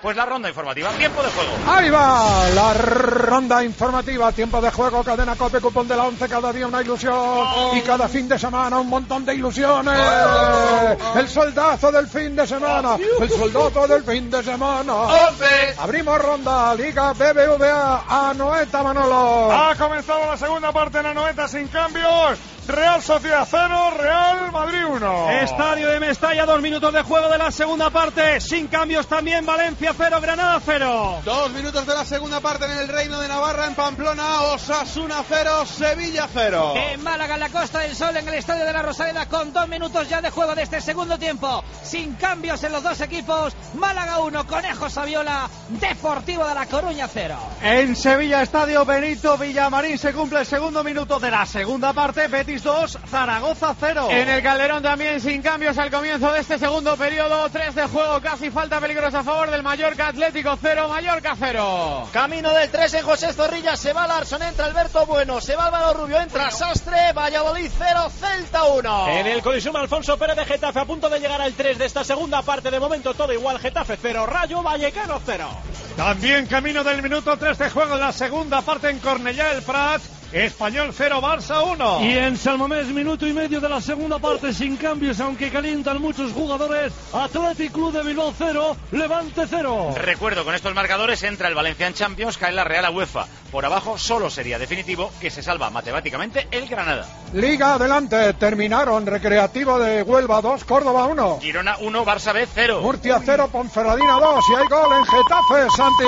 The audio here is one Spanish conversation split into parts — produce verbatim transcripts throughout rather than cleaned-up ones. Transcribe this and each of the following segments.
Pues la ronda informativa, tiempo de juego. Ahí va la ronda informativa, tiempo de juego, Cadena COPE, cupón de la once, cada día una ilusión oh. y cada fin de semana un montón de ilusiones. Oh. Oh. El soldazo del fin de semana, oh. el soldazo del fin de semana. once. Abrimos ronda, Liga B B V A, Anoeta Manolo. Ha comenzado la segunda parte en Anoeta sin cambios. Real Sociedad cero, Real Madrid uno. Estadio de Mestalla, dos minutos de juego de la segunda parte. Sin cambios también, Valencia cero, Granada cero. Dos minutos de la segunda parte en el Reino de Navarra, en Pamplona, Osasuna cero, Sevilla cero. En Málaga, en la Costa del Sol, en el Estadio de la Rosaleda, con dos minutos ya de juego de este segundo tiempo. Sin cambios en los dos equipos. Málaga uno, Conejo Saviola, Deportivo de La Coruña cero. En Sevilla, Estadio Benito Villamarín, se cumple el segundo minuto de la segunda parte. Betis dos, Zaragoza cero. En el Calderón también sin cambios al comienzo de este segundo periodo. tres de juego, casi falta peligrosa a favor del Mallorca. Atlético cero, Mallorca cero. Camino del tres en José Zorrilla. Se va Larson, entra Alberto Bueno. Se va Álvaro Rubio, entra Sastre. Valladolid cero, Celta uno. En el Coliseum Alfonso Pérez de Getafe, a punto de llegar al tres de esta segunda parte. De momento todo igual, Getafe cero, Rayo Vallecano cero. También camino del minuto tres de juego en la segunda parte en Cornellá el Prat. Español cero, Barça uno. Y en Salmamés, minuto y medio de la segunda parte sin cambios, aunque calientan muchos jugadores. Athletic Club de Bilbao cero, Levante cero. Recuerdo, con estos marcadores entra el Valencia en Champions, cae la Real a UEFA. Por abajo solo sería definitivo que se salva matemáticamente el Granada. Liga adelante, terminaron. Recreativo de Huelva dos, Córdoba uno. Girona uno, Barça B cero. Murcia cero, Ponferradina dos. Y hay gol en Getafe, Santi.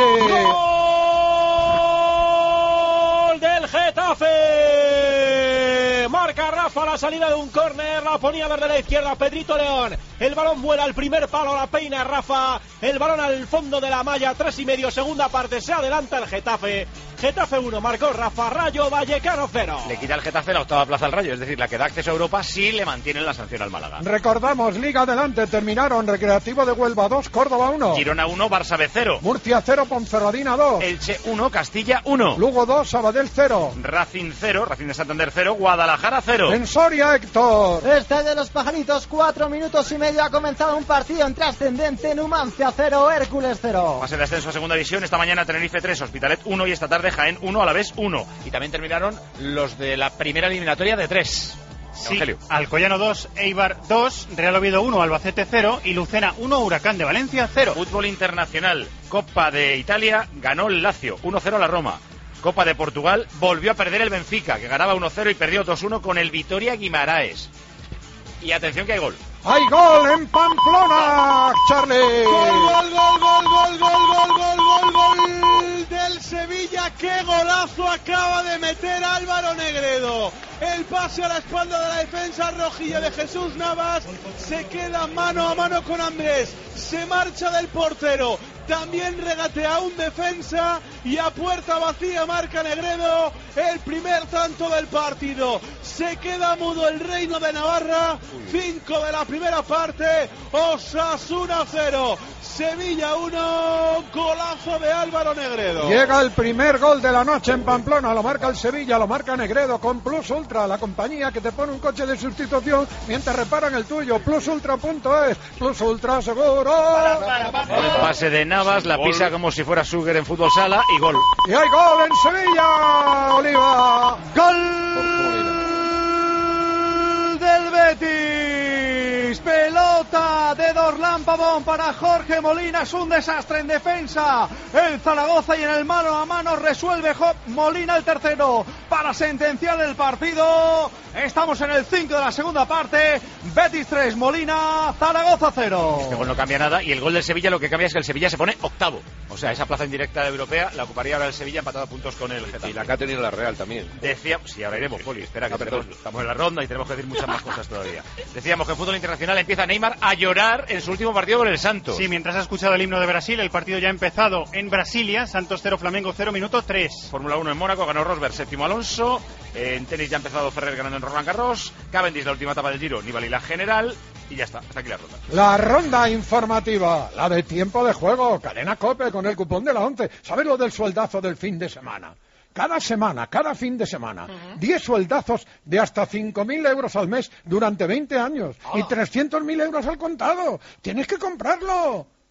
¡Gol del Getafe! Marca Rafa a la salida de un córner, la ponía desde la izquierda Pedrito León. El balón vuela al primer palo, la peina Rafa. El balón al fondo de la malla, tres y medio, segunda parte, se adelanta el Getafe. Getafe uno, marcó Rafa, Rayo Vallecano cero. Le quita el Getafe la octava plaza al Rayo, es decir, la que da acceso a Europa si le mantienen la sanción al Málaga. Recordamos, Liga adelante, terminaron. Recreativo de Huelva dos, Córdoba uno. Girona uno, Barça B cero. Murcia cero, Ponferradina dos. Elche uno, Castilla uno. Lugo dos, Sabadell cero. Racing cero, Racing de Santander cero, Guadalajara cero. En Soria, Héctor. Estadio de los Pajaritos, cuatro minutos y medio, ha comenzado un partido en trascendente. Numancia cero, Hércules cero. Fase de ascenso a segunda división, esta mañana Tenerife tres, Hospitalet uno y esta tarde Jaén uno, Alavés uno. Y también terminaron los de la primera eliminatoria de tres. Sí, Evangelio. Alcoyano dos, Eibar dos, Real Oviedo uno, Albacete cero y Lucena uno, Huracán de Valencia cero. Fútbol internacional, Copa de Italia, ganó el Lazio uno cero a la Roma. Copa de Portugal, volvió a perder el Benfica, que ganaba uno cero y perdió dos uno con el Vitoria Guimaraes. Y atención que hay gol. ¡Hay gol en Pamplona, Charlie! ¡Gol, gol, gol, gol, gol, gol, gol, gol, gol, gol del Sevilla! ¡Qué golazo acaba de meter Álvaro Negredo! El pase a la espalda de la defensa rojilla de Jesús Navas. Se queda mano a mano con Andrés. Se marcha del portero. También regatea un defensa y a puerta vacía marca Negredo el primer tanto del partido. Se queda mudo el Reino de Navarra. Cinco de la primera parte. Osasuna cero, Sevilla uno. Golazo de Álvaro Negredo. Llega el primer gol de la noche en Pamplona. Lo marca el Sevilla, lo marca Negredo con Plus Ultra, la compañía que te pone un coche de sustitución mientras reparan el tuyo. Plus Ultra punto es. Plus Ultra seguro. El pase de Navas, la pisa como si fuera Suger en fútbol sala y gol. Y hay gol en Sevilla, Oliva. Gol del Betis. Pelota de Dorlán Pavón para Jorge Molina. Es un desastre en defensa el Zaragoza y en el mano a mano resuelve Job Molina el tercero para sentenciar el partido. Estamos en el cinco de la segunda parte. Betis tres, Molina, Zaragoza cero. Este gol no cambia nada y el gol del Sevilla lo que cambia es que el Sevilla se pone octavo. O sea, esa plaza indirecta de europea la ocuparía ahora el Sevilla empatado a puntos con el Getafe. Y la que ha tenido la Real también. Decíamos, sí, ahora iremos, Poli, espera que tenemos, estamos en la ronda y tenemos que decir muchas más cosas todavía. Decíamos que en fútbol internacional empieza Neymar a llorar en su último partido con el Santos. Sí, mientras ha escuchado el himno de Brasil, el partido ya ha empezado en Brasilia. Santos cero, Flamengo cero, minuto tres. Fórmula uno en Mónaco, ganó Rosberg, séptimo Alonso. En tenis ya ha empezado Ferrer ganando en Roland Garros. Cavendish la última etapa del Giro, Nibali la general. Y ya está, hasta aquí la ronda. La ronda informativa, la de tiempo de juego, Cadena COPE con el cupón de la once. ¿Sabes lo del sueldazo del fin de semana? Cada semana, cada fin de semana, diez uh-huh. sueldazos de hasta cinco mil euros al mes durante veinte años. Oh. Y trescientos mil euros al contado. Tienes que comprarlo.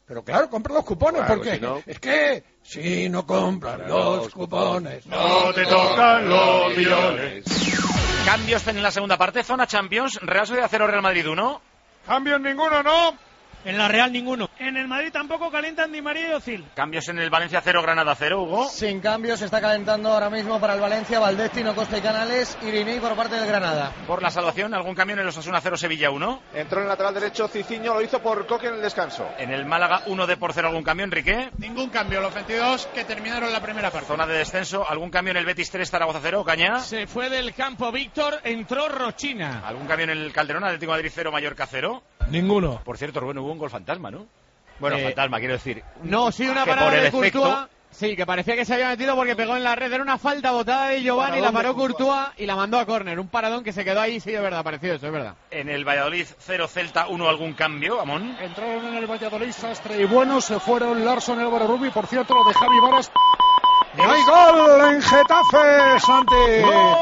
Pero claro, compra los cupones, Claro, porque si no... es que si no compras Claro, los cupones, no te tocan los millones. Cambios en la segunda parte, zona Champions, Real Sociedad cero, Real Madrid uno. Cambios ninguno, ¿no? En la Real ninguno. En el Madrid tampoco calientan Di María y Ozil. Cambios en el Valencia cero, Granada cero, Hugo. Sin cambios, se está calentando ahora mismo para el Valencia, Valdés, Tino Costa y Canales, Irinei por parte del Granada. Por la salvación, algún cambio en el Osasuna cero, Sevilla uno. Entró en el lateral derecho Ciciño, lo hizo por Coque en el descanso. En el Málaga uno de por cero, algún cambio, Enrique. Ningún cambio, los veintidós que terminaron la primera parte. Zona de descenso, algún cambio en el Betis tres, Zaragoza cero, Caña. Se fue del campo Víctor, entró Rochina. Algún cambio en el Calderón, Atlético de Madrid cero, Mallorca cero. Ninguno. Por cierto, Rubén, hubo un gol fantasma, ¿no? Bueno, Eh, fantasma, quiero decir. No, sí, una que parada por el de efecto... Courtois. Sí, que parecía que se había metido porque pegó en la red. Era una falta botada de Giovanni, la paró Courtois y la mandó a córner. Un paradón que se quedó ahí, sí, es verdad, parecido eso, es verdad. En el Valladolid cero, Celta uno, algún cambio, Amón. Entraron en el Valladolid Sastre y Bueno, se fueron Larson y Álvaro Rubio, por cierto, lo de Javi Varas. ¡Y hay gol en Getafe, Santi!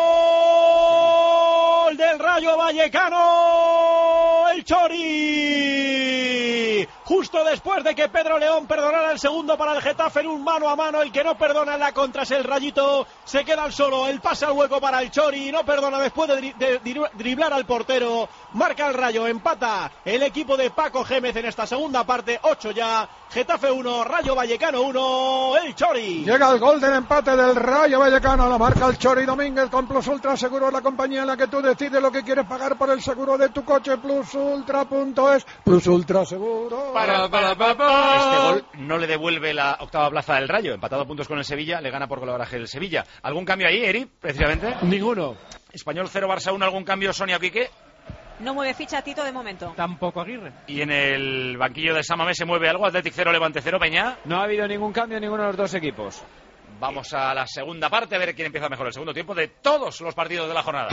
¡Gol del Rayo Vallecano! ¡El Chori! Justo después de que Pedro León perdonara el segundo para el Getafe en un mano a mano, el que no perdona en la contra es el Rayito, se queda al solo, el pase al hueco para el Chori, no perdona después de, dri de driblar al portero, marca el Rayo, empata el equipo de Paco Gémez en esta segunda parte, ocho ya, Getafe uno, Rayo Vallecano uno, el Chori. Llega el gol del empate del Rayo Vallecano, la marca el Chori Domínguez con Plus Ultra Seguro, la compañía en la que tú decides lo que quieres pagar por el seguro de tu coche, plus ultra punto es, Plus Ultra Seguro. Para, para, para, para. Este gol no le devuelve la octava plaza del Rayo, empatado a puntos con el Sevilla, le gana por colaboraje el Sevilla. ¿Algún cambio ahí, Eri, precisamente? Ninguno. Español cero, Barça uno, ¿algún cambio, Sonia Quique? No mueve ficha Tito de momento. Tampoco Aguirre. Y en el banquillo de San Mamés se mueve algo, Athletic cero, Levante cero, Peña. No ha habido ningún cambio en ninguno de los dos equipos. Vamos a la segunda parte, a ver quién empieza mejor el segundo tiempo de todos los partidos de la jornada.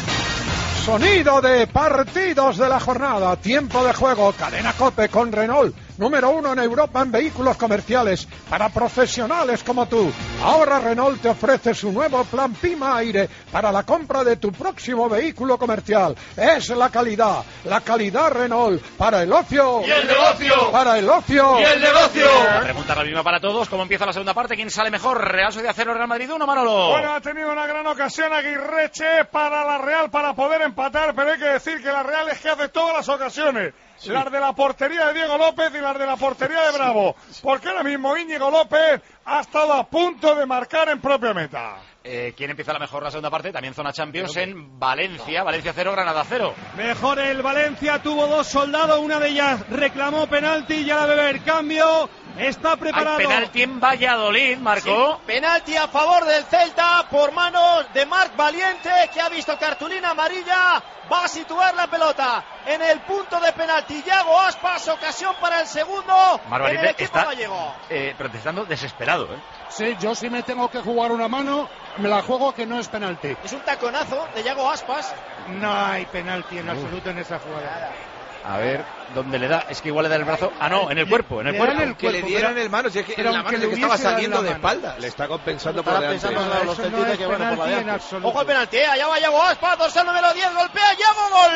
Sonido de partidos de la jornada, tiempo de juego, cadena COPE con Renault, número uno en Europa en vehículos comerciales para profesionales como tú. Ahora Renault te ofrece su nuevo plan Pima Aire para la compra de tu próximo vehículo comercial. Es la calidad, la calidad Renault para el ocio. ¡Y el negocio! Para el ocio. ¡Y el negocio! La pregunta la misma para todos, ¿cómo empieza la segunda parte? ¿Quién sale mejor? Real Sociedad cero, Real Madrid uno, Manolo. Bueno, ha tenido una gran ocasión Aguirreche para la Real para poder empatar, pero hay que decir que la Real es que hace todas las ocasiones. Sí. Las de la portería de Diego López y las de la portería de Bravo. Porque ahora mismo Íñigo López ha estado a punto de marcar en propia meta. Eh, ¿Quién empieza la mejor la segunda parte? También zona Champions en Valencia. Valencia cero, Granada cero. Mejor el Valencia, tuvo dos soldados, una de ellas reclamó penalti, ya la debe el cambio. Está preparado. Hay penalti en Valladolid, marcó. Sí, penalti a favor del Celta por manos de Marc Valiente, que ha visto cartulina amarilla. Va a situar la pelota en el punto de penalti. Yago Aspas, ocasión para el segundo Mar en el equipo está, gallego. Eh, protestando desesperado, ¿eh? Sí, yo sí me tengo que jugar una mano, me la juego que no es penalti. Es un taconazo de Yago Aspas. No hay penalti en absoluto en esa jugada. A ver, ¿dónde le da? Es que igual le da el brazo. Ah, no, en el cuerpo, en el cuerpo. El que le dieran el mano, si es que en la mano que estaba saliendo de espaldas. Le está compensando por delante. Pensando los centímetros que bueno por la delante. Ojo al penalti, eh, allá va Yago Aspas, dorsal número diez, golpea Yago, gol.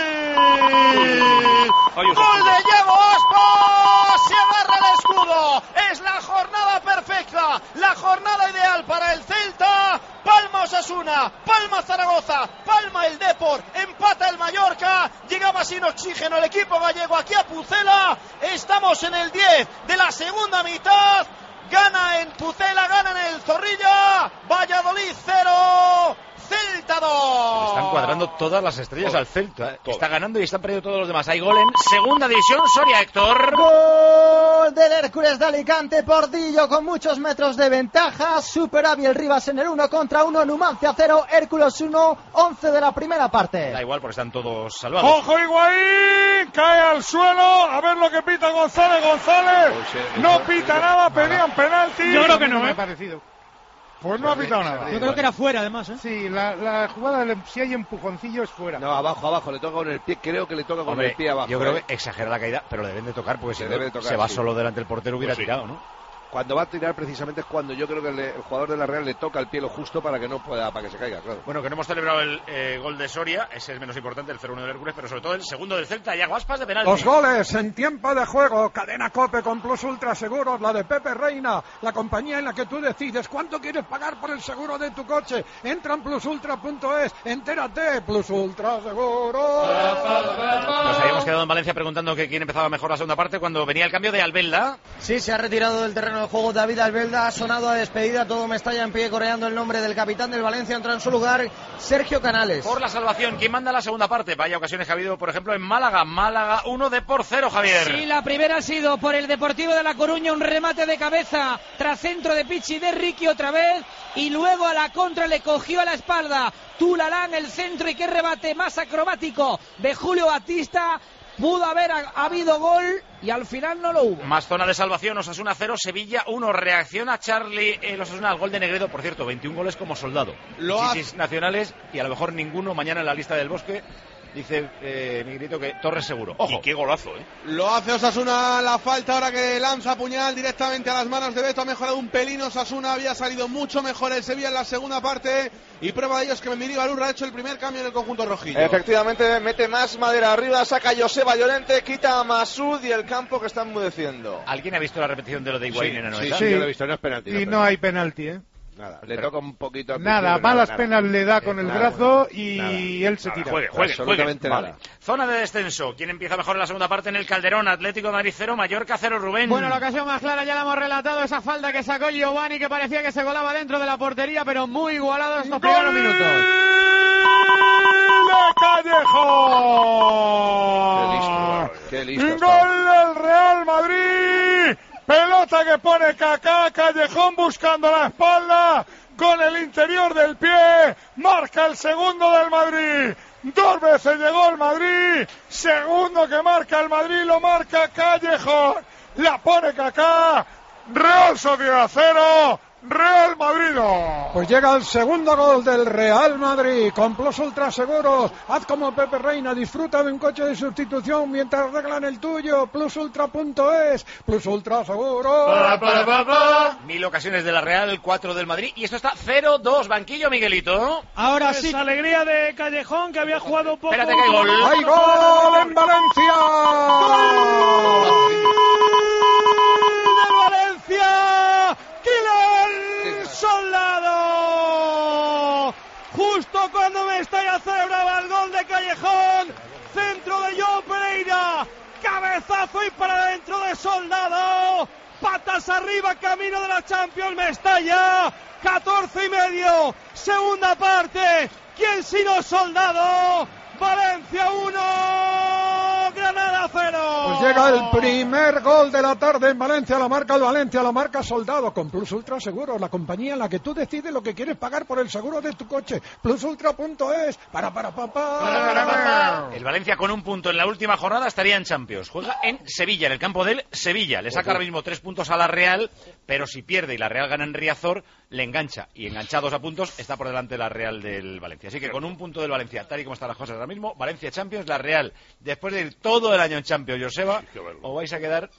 Gol de Yago Aspas, se agarra el escudo. Es la jornada perfecta, la jornada ideal para el Celta. Palma Osasuna, Palma Zaragoza, Palma el Depor, empata el Mallorca, llegaba sin oxígeno el equipo gallego aquí a Pucela, estamos en el diez de la segunda mitad, gana en Pucela, gana en el Zorrilla, Valladolid cero, Celta dos. Están cuadrando todas las estrellas todo, al Celta, ¿eh? Está ganando y están perdiendo todos los demás. Hay gol en segunda división, Soria, Héctor. Gol del Hércules de Alicante, Pordillo con muchos metros de ventaja, supera Biel Rivas en el uno contra uno, Numancia cero, Hércules uno, once de la primera parte. Da igual porque están todos salvados. ¡Ojo Higuaín! Cae al suelo, a ver lo que pita González, González. No pita nada, pedían penalti. Yo creo que no me ha parecido. Pues no ha pitado nada. Yo creo que era fuera, además, ¿eh? Sí, la, la jugada, si hay empujoncillo, es fuera. No, abajo, abajo, le toca con el pie, creo que le toca con Hombre, el pie abajo. Yo creo ¿eh? que exagera la caída, pero le deben de tocar, porque se, debe de tocar, se va sí. solo delante del portero, hubiera pues sí. tirado, ¿no? cuando va a tirar precisamente es cuando yo creo que le, el jugador de la Real le toca el pie lo justo para que no pueda, para que se caiga, claro. Bueno, que no hemos celebrado el eh, gol de Soria, ese es menos importante, el cero uno del Hércules, pero sobre todo el segundo del Celta, Iago Aspas de penalti. Los goles en tiempo de juego, Cadena COPE con Plus Ultra Seguros, la de Pepe Reina, la compañía en la que tú decides cuánto quieres pagar por el seguro de tu coche. Entra en plus ultra punto es, entérate, Plus Ultra Seguros. Nos habíamos quedado en Valencia preguntando que quién empezaba mejor la segunda parte cuando venía el cambio de Albelda. Sí, se ha retirado del terreno de juego David Albelda, ha sonado a despedida, todo Mestalla en pie coreando el nombre del capitán del Valencia, entra en su lugar Sergio Canales. Por la salvación, ¿quién manda la segunda parte? Vaya ocasiones que ha habido, por ejemplo, en Málaga, Málaga uno de por cero, Javier. Sí, la primera ha sido por el Deportivo de La Coruña, un remate de cabeza tras centro de Pichi de Ricky otra vez, y luego a la contra le cogió a la espalda Tulalán el centro, y qué remate más acrobático de Julio Batista. Pudo haber ha, habido gol y al final no lo hubo. Más zona de salvación, Osasuna cero, Sevilla uno. Reacciona Charlie el Osasuna al gol de Negredo, por cierto, veintiún goles como soldado. Chichis nacionales y a lo mejor ninguno mañana en la lista del Bosque. Dice eh, Miguelito que Torres seguro. Ojo. Y qué golazo, ¿eh? Lo hace Osasuna, la falta ahora que lanza puñal directamente a las manos de Beto. Ha mejorado un pelín Osasuna, había salido mucho mejor el Sevilla en la segunda parte. Y prueba de ello es que Mendiri Balurra ha hecho el primer cambio en el conjunto rojillo. Efectivamente, mete más madera arriba, saca a Joseba Llorente, quita a Masud y el campo que está enmudeciendo. ¿Alguien ha visto la repetición de lo de Higuaín en la noventa? Sí, sí, yo lo he visto, no es penalti. Y no hay penalti, ¿eh? Nada, le toca un poquito. Nada, malas penas le da con el nada, brazo y nada, él se tira. Juegue, juegue, absolutamente juegue. nada. Vale. Zona de descenso. ¿Quién empieza mejor en la segunda parte en el Calderón? Atlético de Madrid cero, Mallorca cero, Rubén. Bueno, la ocasión más clara ya la hemos relatado, esa falta que sacó Giovanni, que parecía que se colaba dentro de la portería, pero muy igualado estos primeros minutos. Callejo. Qué listo, qué listo. Gol del Real Madrid. Pelota que pone Kaká, Callejón buscando la espalda con el interior del pie. Marca el segundo del Madrid. Dos veces llegó el Madrid. Segundo que marca el Madrid, lo marca Callejón. La pone Kaká. Real Sociedad cero. Real Madrid no. Pues llega el segundo gol del Real Madrid con Plus Ultra Seguros. Haz como Pepe Reina, disfruta de un coche de sustitución mientras arreglan el tuyo. plus ultra punto es, Plus Ultra Seguros. Pa, pa, pa, pa. Mil ocasiones de la Real, cuatro del Madrid y esto está cero dos. Banquillo, Miguelito. Ahora pues sí. Alegría de Callejón, que había jugado un poco. Espérate que hay gol. ¡Hay gol en Valencia! ¡Gol de Valencia! ¡Kylian Soldado! Justo cuando Mestalla celebraba el gol de Callejón, centro de João Pereira, cabezazo y para adentro de Soldado, patas arriba, camino de la Champions Mestalla, catorce y medio, segunda parte, ¿quién sino Soldado? Valencia uno, Granada cero. Pues llega el primer gol de la tarde en Valencia, la marca el Valencia, la marca Soldado con Plus Ultra Seguros, la compañía en la que tú decides lo que quieres pagar por el seguro de tu coche. plus ultra punto es, para para pa, pa. Para, para, pa. El Valencia con un punto en la última jornada estaría en Champions. Juega en Sevilla, en el campo del Sevilla. Le saca ahora mismo tres puntos a la Real, pero si pierde y la Real gana en Riazor, le engancha. Y enganchados a puntos está por delante la Real del Valencia. Así que con un punto del Valencia, tal y como están las cosas ahora mismo, Valencia Champions, la Real, después de ir todo el año en Champions, Joseba, os vais a quedar...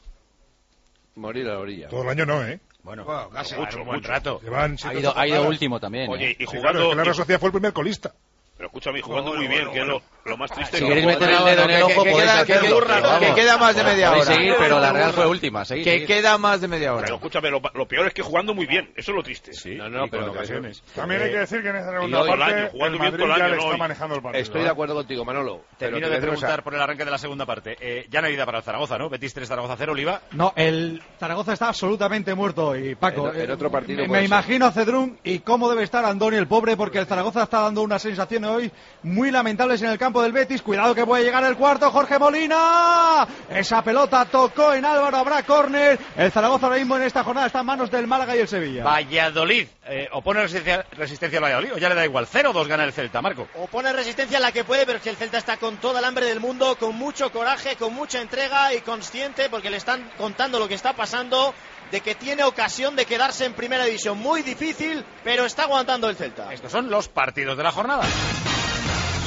Morir a la orilla. Todo el año no, ¿eh? Bueno, bueno casi mucho, un buen mucho. rato. Llevan ha ido, ha ido último también. Oye, ¿eh? y Sí, jugando... claro, es que la Real Sociedad fue el primer colista. Pero escúchame, jugando muy bien, que es lo, lo más triste. Si queréis meter el dedo en el ojo, podéis hacerlo. Que queda más de media hora. Podéis seguir, pero la Real fue última. Seguid, que seguid. queda más de media hora. Pero escúchame, lo, lo peor es que jugando muy bien. Eso es lo triste. Sí, no, no, pero con ocasiones. También Eh, hay que decir que en esa y segunda hoy- parte el año, jugando el bien Madrid todo el ya año, le no está hoy. manejando el partido. Estoy de acuerdo contigo, Manolo. Termino pero de te voy a decir, preguntar o sea, por el arranque de la segunda parte. Eh, ya no hay vida para el Zaragoza, ¿no? Betis tres, Zaragoza cero, Oliva. No, el Zaragoza está absolutamente muerto y Paco, En- en otro partido me, puede me ser. imagino a Cedrún y cómo debe estar Andoni el pobre, porque el Zaragoza está dando unas sensaciones hoy muy lamentables en el campo del Betis. Cuidado que puede llegar el cuarto, Jorge Molina, esa pelota tocó en Álvaro, habrá córner. El Zaragoza ahora mismo en esta jornada está en manos del Málaga y el Sevilla. Valladolid, eh, ¿opone resistencia, resistencia al Valladolid o ya le da igual? cero dos gana el Celta, Marco. Opone resistencia a la que puede, pero es que el Celta está con toda el hambre del mundo, con mucho coraje, con mucha entrega y consciente, porque le están contando lo que está pasando, de que tiene ocasión de quedarse en primera división. Muy difícil, pero está aguantando el Celta. Estos son los partidos de la jornada.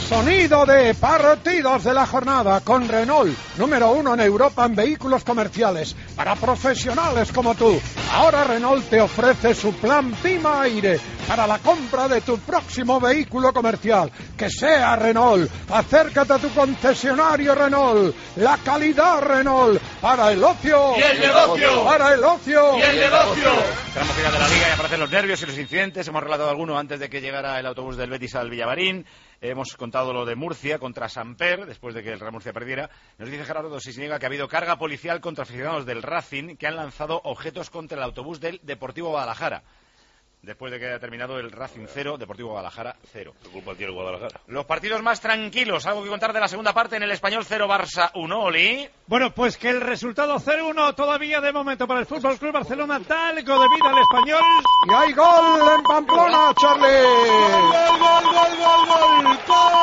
Sonido de partidos de la jornada con Renault, número uno en Europa en vehículos comerciales para profesionales como tú. Ahora Renault te ofrece su plan Pima Aire para la compra de tu próximo vehículo comercial. Que sea Renault. Acércate a tu concesionario Renault. La calidad Renault para el ocio. Y el negocio. Para el ocio. Y el negocio. Tramo final de la liga y aparecen los nervios y los incidentes. Hemos relatado alguno antes de que llegara el autobús del Betis al Villamarín. Hemos contado lo de Murcia contra Samper, después de que el Real Murcia perdiera. Nos dice Gerardo Sisniega que ha habido carga policial contra aficionados del Racing que han lanzado objetos contra el autobús del Deportivo Guadalajara. Después de que haya terminado el Racing cero, Deportivo Guadalajara cero. ¿Qué culpa tiene Guadalajara? Los partidos más tranquilos. Algo que contar de la segunda parte en el Español cero, Barça uno, Oli. Bueno, pues que el resultado cero uno todavía de momento para el Fútbol Club Barcelona, tal algo de vida al Español. Y hay gol en Pamplona, Charlie. Gol, gol, gol, gol, gol,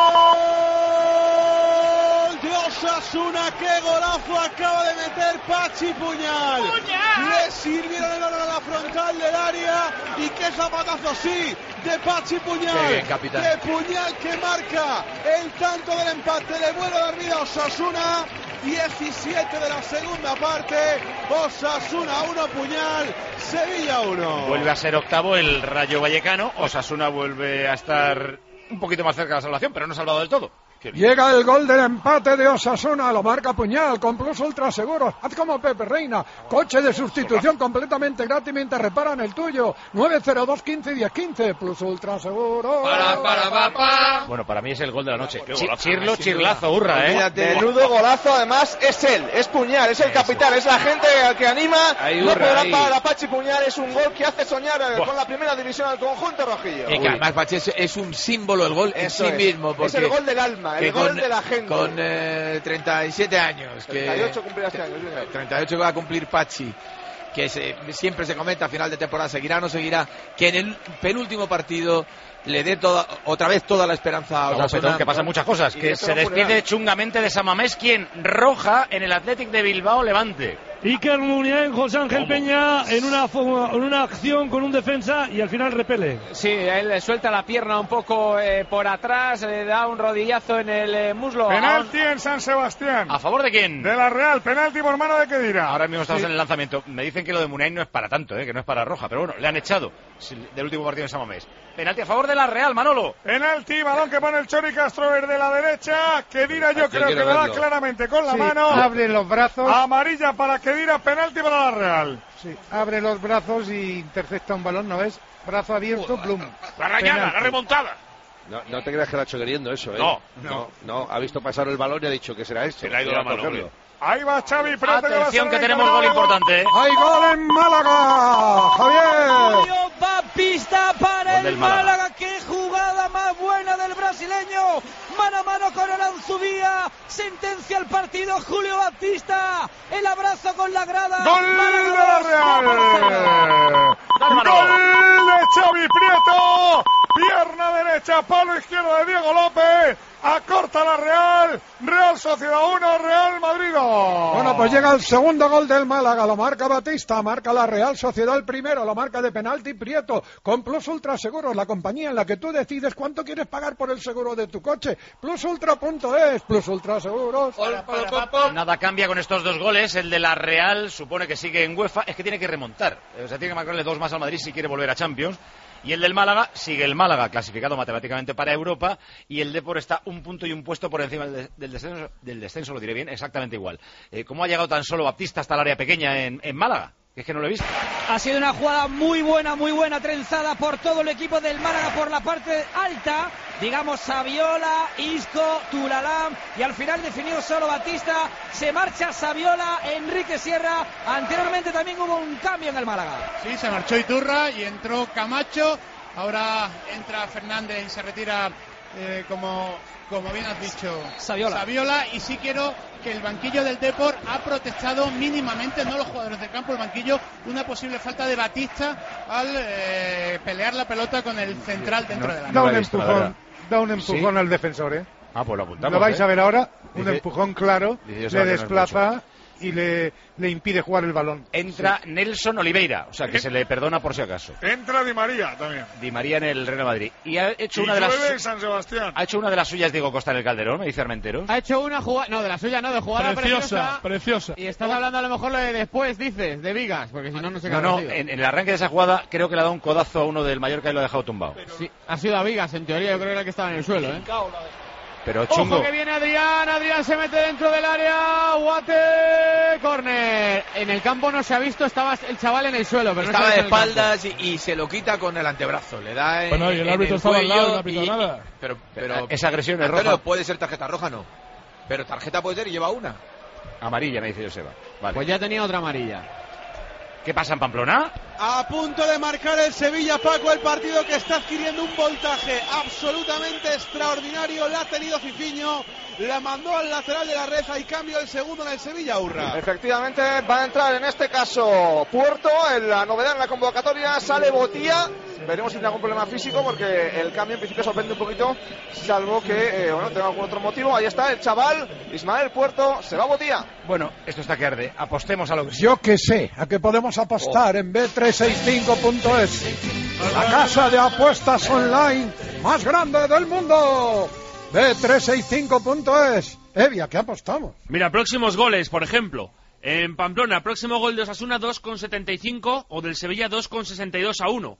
gol de Osasuna. Qué golazo acaba de meter Pachi Puñal. ¡Puñal! Le sirvieron el balón a la frontal del área y qué zapatazo, sí, de Pachi Puñal. Qué bien, capitán. De Puñal que marca el tanto del empate. Le vuelve a dar vida a Osasuna. diecisiete de la segunda parte. Osasuna uno, Puñal. Sevilla uno. Vuelve a ser octavo el Rayo Vallecano. Osasuna vuelve a estar un poquito más cerca de la salvación, pero no salvado del todo. Llega el gol del empate de Osasuna, lo marca Puñal con Plus Ultra Seguros. Haz como Pepe Reina, coche de sustitución completamente gratis mientras reparan el tuyo. nueve cero dos quince diez quince, Plus Ultra Seguros. Para, para, para, para. Bueno, para mí es el gol de la noche. Chi- Chirlo, chirlazo, hurra, ¿eh? Menudo golazo, además es él, es Puñal, es el capitán, es la gente al que anima. Ahí, no hurra, podrá ahí. parar a Pachi Puñal, es un gol que hace soñar eh, con la primera división al conjunto rojillo. Y que además Pachi es, es un símbolo el gol en Eso sí es. mismo. Porque, Es el gol del alma, el que gol con, de la gente. Con eh, treinta y siete años. Que, treinta y ocho cumplirá este año. treinta y ocho que va a cumplir Pachi. Que se, siempre se comenta a final de temporada, seguirá o no seguirá, que en el penúltimo partido le dé toda, otra vez toda la esperanza a Ojo, Osasuna. Petón, que pasan muchas cosas. Que se despide chungamente de Samamés, quien roja en el Athletic de Bilbao Levante. Iker Muniain, José Ángel Peña en una, en una acción con un defensa y al final repele. Sí, él le suelta la pierna un poco eh, por atrás, le da un rodillazo en el eh, muslo. Penalti en San Sebastián. ¿A favor de quién? De la Real, penalti por mano de Kedira. Ahora mismo estamos Sí. en el lanzamiento. Me dicen que lo de Muniain no es para tanto, ¿eh? Que no es para roja. Pero bueno, le han echado del último partido en Samamés. Penalti a favor de la Real, Manolo. Penalti, balón que pone el Chori Castrover de la derecha. Kedira yo creo que le da claramente con la Sí, mano. abre los brazos. Amarilla para Kedira, penalti para la Real. Sí, abre los brazos y intercepta un balón, ¿no ves? Brazo abierto, plum. La rayada, Penalti. la remontada. No, no te creas que la ha hecho queriendo eso, ¿eh? No, no, no. Ha visto pasar el balón y ha dicho que será esto. Se le ha ido Será la mano, cogerlo. hombre. Ahí va Xavi, Prieto, que va a Atención ser que el tenemos encargado gol de gol. importante, ¿eh? Hay gol en Málaga, Javier. Julio Baptista para Gol del el Málaga. Málaga. ¡Qué jugada más buena del brasileño! Mano a mano con Aranzubía. Sentencia el partido Julio Baptista. El abrazo con la grada. Gol de la Real. Dálmalo. Gol de Xavi Prieto. Pierna derecha, palo izquierdo de Diego López. Acorta la Real. Real Sociedad uno, Real Madrid dos. Bueno, pues llega el segundo gol del Málaga, lo marca Batista, marca la Real Sociedad el primero, lo marca de penalti Prieto, con Plus Ultra Seguros, la compañía en la que tú decides cuánto quieres pagar por el seguro de tu coche. Plus Ultra punto es, Plus Ultra Seguros. Nada cambia con estos dos goles. El de la Real supone que sigue en UEFA. Es que tiene que remontar. O sea, tiene que marcarle dos más al Madrid si quiere volver a Champions. Y el del Málaga, sigue el Málaga, clasificado matemáticamente para Europa, y el Depor está un punto y un puesto por encima del, del, descenso, del descenso, lo diré bien, exactamente igual. Eh, ¿Cómo ha llegado tan solo Baptista hasta el área pequeña en, en Málaga? Que es que no lo he visto. Ha sido una jugada muy buena, muy buena, trenzada por todo el equipo del Málaga por la parte alta. Digamos, Saviola, Isco, Tulalán, y al final definió solo Batista. Se marcha Saviola, Enrique Sierra. Anteriormente también hubo un cambio en el Málaga. Sí, se marchó Iturra y entró Camacho. Ahora entra Fernández y se retira, eh, como, como bien has dicho, Saviola. Saviola. Y sí quiero que el banquillo del Depor ha protestado mínimamente, no los jugadores del campo, el banquillo, una posible falta de Batista al eh, pelear la pelota con el central dentro No, de la da no un empujón, da un empujón ¿Sí? al defensor, ¿eh? Ah, pues lo apuntamos. Lo vais ¿eh? a ver ahora, un Dice- empujón claro, dice yo le solo que no es desplaza y le, le impide jugar el balón. Entra Sí. Nelson Oliveira, o sea que se le perdona por si acaso. Entra Di María también. Di María en el Real Madrid. Y ha hecho Y una de las llueve en San Sebastián. ha hecho una de las suyas Diego Costa en el Calderón, me dice Armenteros. Ha hecho una jugada, no, de la suya no, de jugada Preciosa, preciosa. preciosa. Y estás hablando a lo mejor lo de después, dices, de Vigas, porque si no, no se No, queda no, partido. en, en el arranque de esa jugada creo que le ha dado un codazo a uno del Mallorca y lo ha dejado tumbado. Sí, ha sido a Vigas, en teoría, yo creo que era el que estaba en el suelo, ¿eh? Pero chungo. Ojo que viene Adrián, Adrián se mete dentro del área, Guate, córner. En el campo no se ha visto, estaba el chaval en el suelo, pero no Estaba se ha de visto en el espaldas y, y se lo quita con el antebrazo. Le da en, Bueno, y el en árbitro estaba al cuello lado, no ha pitado y- nada. Pero, pero Esa agresión es Antonio, roja. puede ser tarjeta roja, no. Pero tarjeta puede ser y lleva una. Amarilla, me dice Joseba. Vale. Pues ya tenía otra amarilla. ¿Qué pasa en Pamplona? A punto de marcar el Sevilla, Paco, el partido que está adquiriendo un voltaje absolutamente extraordinario. La ha tenido Cifiño, la mandó al lateral de la red. Hay cambio el segundo en el Sevilla, Urra. Efectivamente, va a entrar en este caso Puerto, en la novedad en la convocatoria, sale Botía. Veremos si tiene algún problema físico, porque el cambio en principio sorprende un poquito, salvo que eh, bueno, tenga algún otro motivo. Ahí está el chaval, Ismael Puerto, se va Botía. Bueno, esto está que arde. Apostemos a lo que sí. Yo que sé, a que podemos apostar en B trescientos sesenta y cinco punto es, la casa de apuestas online más grande del mundo. B trescientos sesenta y cinco punto es. Evia, ¿qué apostamos? Mira, próximos goles, por ejemplo. En Pamplona, próximo gol de Osasuna dos coma setenta y cinco o del Sevilla dos coma sesenta y dos a uno.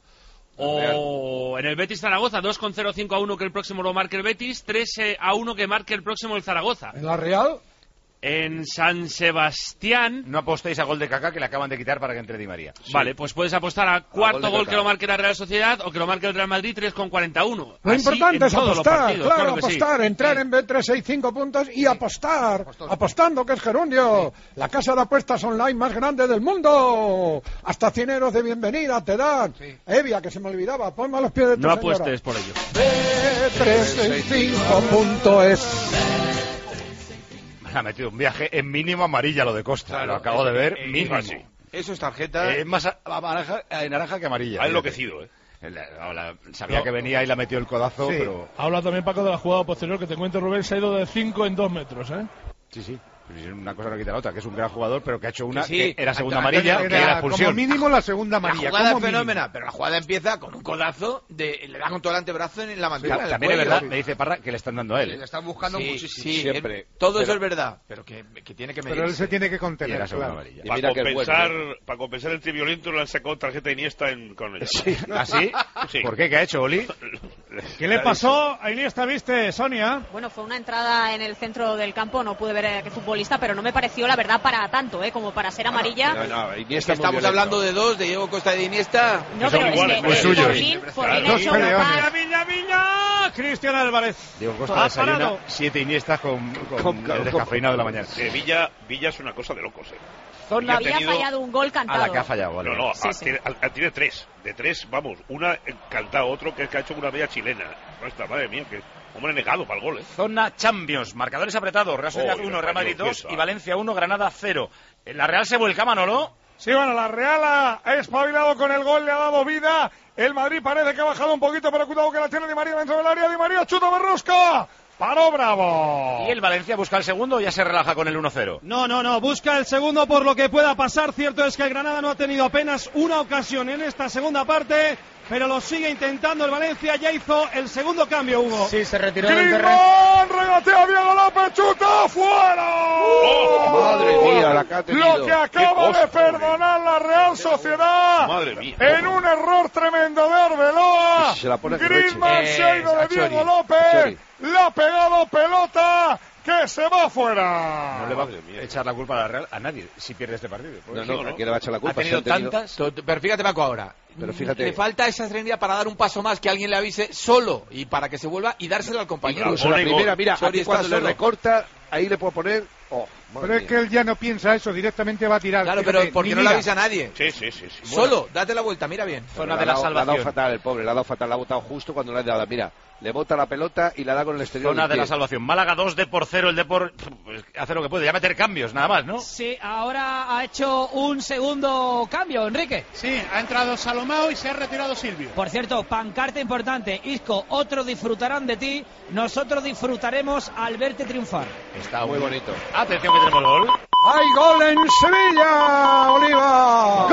O en el Betis Zaragoza dos coma cero cinco a uno que el próximo lo marque el Betis, tres a uno que marque el próximo el Zaragoza. ¿En la Real? En San Sebastián. No apostéis a gol de Kaká, que le acaban de quitar para que entre Di María. Vale, pues puedes apostar a cuarto gol de gol Kaká. que lo marque la Real Sociedad o que lo marque el Real Madrid tres coma cuarenta y uno. Lo Así importante en es todos los apostar, partidos, claro, que sí. apostar, entrar en B trescientos sesenta y cinco puntos y apostar, apostando, que es Gerundio, la casa de apuestas online más grande del mundo. Hasta cien euros de bienvenida te dan. Evia, que se me olvidaba, ponme a los pies de tu No señora. apuestes por ello. B trescientos sesenta y cinco punto es. Me ha metido un viaje en mínimo amarilla lo de Costa. lo acabo de ver, eh, mínimo. así. Eso es tarjeta. Eh, Es más a- a- naranja, eh, naranja que amarilla. Ha enloquecido, ¿eh? La- no, la- sabía No. que venía y le ha metido el codazo, Sí. pero... Habla también Paco de la jugada posterior que te cuento, Rubén, se ha ido de cinco en dos metros, ¿eh? Sí, sí. Pues una cosa no quita la otra, que es un gran jugador, pero que ha hecho una Que sí, que era segunda Antonio, amarilla, que era era expulsión. Como mínimo la segunda La amarilla. jugada es como mínimo. fenomenal, pero la jugada empieza con un codazo, de, le da con todo el antebrazo en la mandíbula. en el También es cuello. verdad, me dice Parra, que le están dando a él. Le están buscando Sí, muchísimo. sí, siempre. eh, todo pero- eso es verdad, pero que, que tiene que medirse. Pero él se tiene que Y contener, era segunda claro. amarilla. mira Para que es bueno, compensar, para compensar el triviolento le han sacado tarjeta Iniesta en, con ella. ¿Así? Sí. ¿Por qué? ¿Qué ha hecho, Oli? ¿Qué le pasó a Iniesta, viste, Sonia? Bueno, fue una entrada en el centro del campo, no pude ver a qué futbolista, pero no me pareció, la verdad, para tanto, ¿eh? Como para ser amarilla. No, no, Es Iniesta que muy estamos violento. hablando de dos, de Diego Costa y de Iniesta. No, son pero es iguales, que muy eh, suyos. Forlín, Forlín ha Dos hecho una peleones. paz. Viña, Viña, Cristian Álvarez. Diego Ha Costa desayuna parado. siete Iniestas con, con, Con- el descafeinado de la mañana. Que Villa, Villa es una cosa de locos, ¿eh? Zona Había tenido- fallado un gol a cantado. la que ha fallado, vale. No, no, Sí, a- sí. Tiene, a- tiene tres. De tres, vamos. Una encantado, otro que, que ha hecho una media chilena. No está, madre mía, que hombre negado para el gol, ¿eh? Zona Champions, marcadores apretados, Real Sociedad Oh, uno, Real Madrid Dios, dos fiesta. y Valencia uno, Granada cero. La Real se vuelca, Manolo. Sí, bueno, la Real ha espabilado con el gol, le ha dado vida. El Madrid parece que ha bajado un poquito, pero cuidado que la tiene Di María dentro del área. Di María, chuta Berrosca. Paró Bravo. Y el Valencia busca el segundo o ya se relaja con el uno cero. No, no, no, busca el segundo por lo que pueda pasar. Cierto es que el Granada no ha tenido apenas una ocasión en esta segunda parte, pero lo sigue intentando el Valencia. Ya hizo el segundo cambio, Hugo. Sí, se retiró del terreno. Griezmann regatea Diego López, chuta fuera. Madre mía, la que ha tenido. Lo que acaba Qué de cosa, perdonar la Real Sociedad. Madre mía. En un error tremendo de Arbeloa. Se la pone que Griezmann reche. se ha ido de Eh, Diego Achori, López. Achori. Le ha pegado pelota que se va fuera. No le va Madre mía. a echar la culpa a la Real a nadie si pierde este partido. No, Sí, no, ¿a quién le va a echar la culpa? Ha tenido Si han tenido- tantas. To- Pero fíjate, Paco, ahora. Pero fíjate- Le falta esa serenidad para dar un paso más, que alguien le avise solo y para que se vuelva y dárselo al compañero. Incluso la Gol y gol. primera, mira, Sorry, aquí está cuando le solo. recorta, ahí le puedo poner... Oh, madre Pero es mía. que él ya no piensa eso, directamente va a tirar. Claro, Fíjate, pero porque ni no le mira. avisa a nadie. Sí, sí, sí. sí. Solo, date la vuelta, mira bien. Zona Le de ha la dado- Le ha dado salvación. fatal el pobre, le ha dado fatal, le ha botado justo cuando le ha dado. Mira, le bota la pelota y la da con el exterior. Zona del de la pie. salvación. Málaga dos, Depor cero. El Depor pues, hace lo que puede. Ya meter cambios, nada más, ¿no? Sí, ahora ha hecho un segundo cambio, Enrique. Sí, ha entrado Salomao y se ha retirado Silvio. Por cierto, pancarta importante. Isco, otros disfrutarán de ti, nosotros disfrutaremos al verte triunfar. Está Muy bonito. Atención que tenemos gol. ¡Hay gol en Sevilla, Oliva!